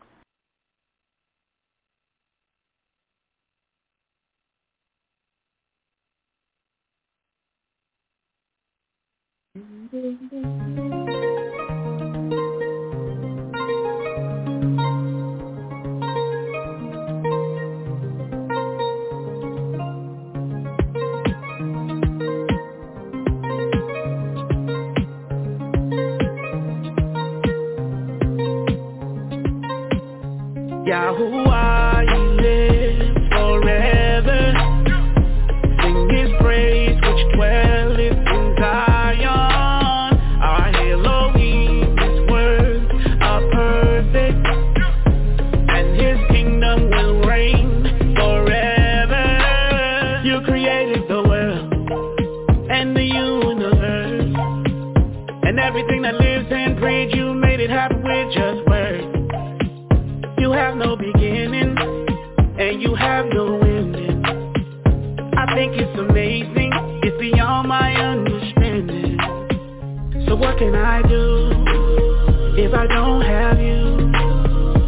Yahuwah, He lives forever. Sing His praise, which dwelleth in Zion. Our Elohim, His words are perfect, and His kingdom will reign forever. You created the world and the universe, and everything that lives and breathes. You made it happen with just words. You have no beginning, and you have no ending. I think it's amazing, it's beyond my understanding. So what can I do if I don't have you? And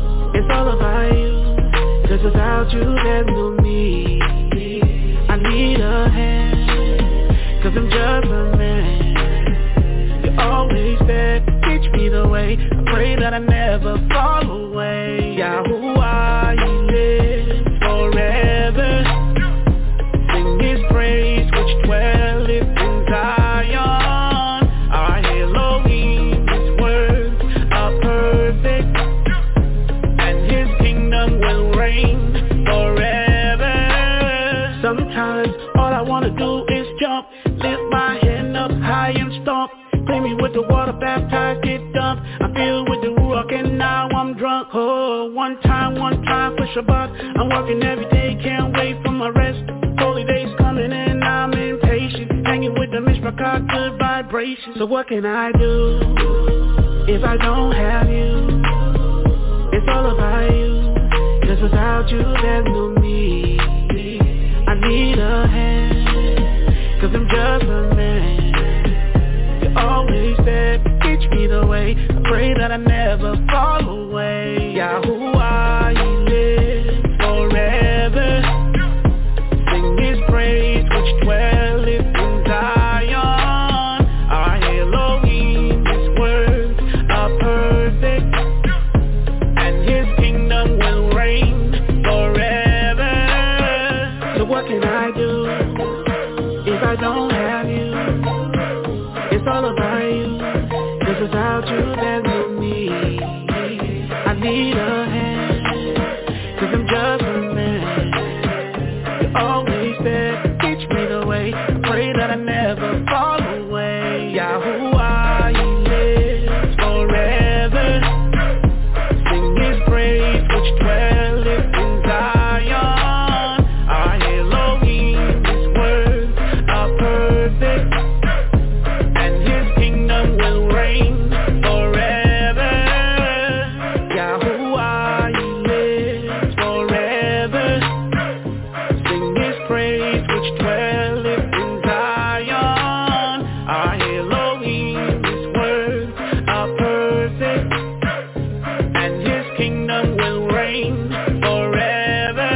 It's all about you, 'cause without you there's no me. I need a hand, 'cause I'm just a man. You're always there, teach me the way. I pray that I never fall away. Yahuwah, you live forever. Sing his praise which dwelleth in Zion. Our Elohim, his words are perfect, and his kingdom will reign forever. Sometimes all I wanna do is jump, lift my hand up high and stomp. Clean me with the water, baptized, get dumped. I'm filled with the Ruach and now I'm drunk. Oh, one time, one time for Shabbat. I'm working every day, can't wait for my rest. Holy days coming and I'm impatient. Hanging with the Mishpachah, good vibrations. So what can I do if I don't have you? It's all about you, 'cause without you there's no me. I need a hand, 'cause I'm just a man. You're always there, teach me the way. I pray that I never fall away. Yahuwah, you live forever. Sing his praise which dwelleth in Zion. Our Elohim, his words are perfect, and his kingdom will reign forever. So what can I do if I don't have you? It's all about you, 'cause without you there's no me. I need a hand, 'cause I'm just a man. You're always there, teach me the way. I pray that I never fall away. Yahuwah, you live forever. Sing his praise which dwelleth in Zion. Our Elohim, his words are perfect, and his kingdom will reign forever. Yahuwah, you live forever. Sing his praise which dwelleth in Zion. Our Elohim, his words are perfect, and his kingdom will reign forever.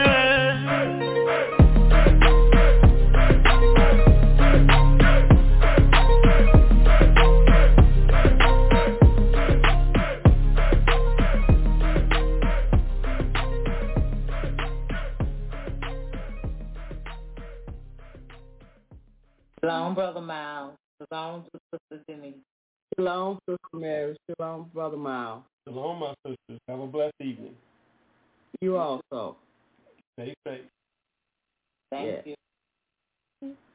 Shalom, Brother Miles. Shalom to Sister Denise. Shalom, Sister Mary. Shalom, Brother Miles. Shalom, my sisters. Have a blessed evening. You also. Stay safe. Thank Yeah. you.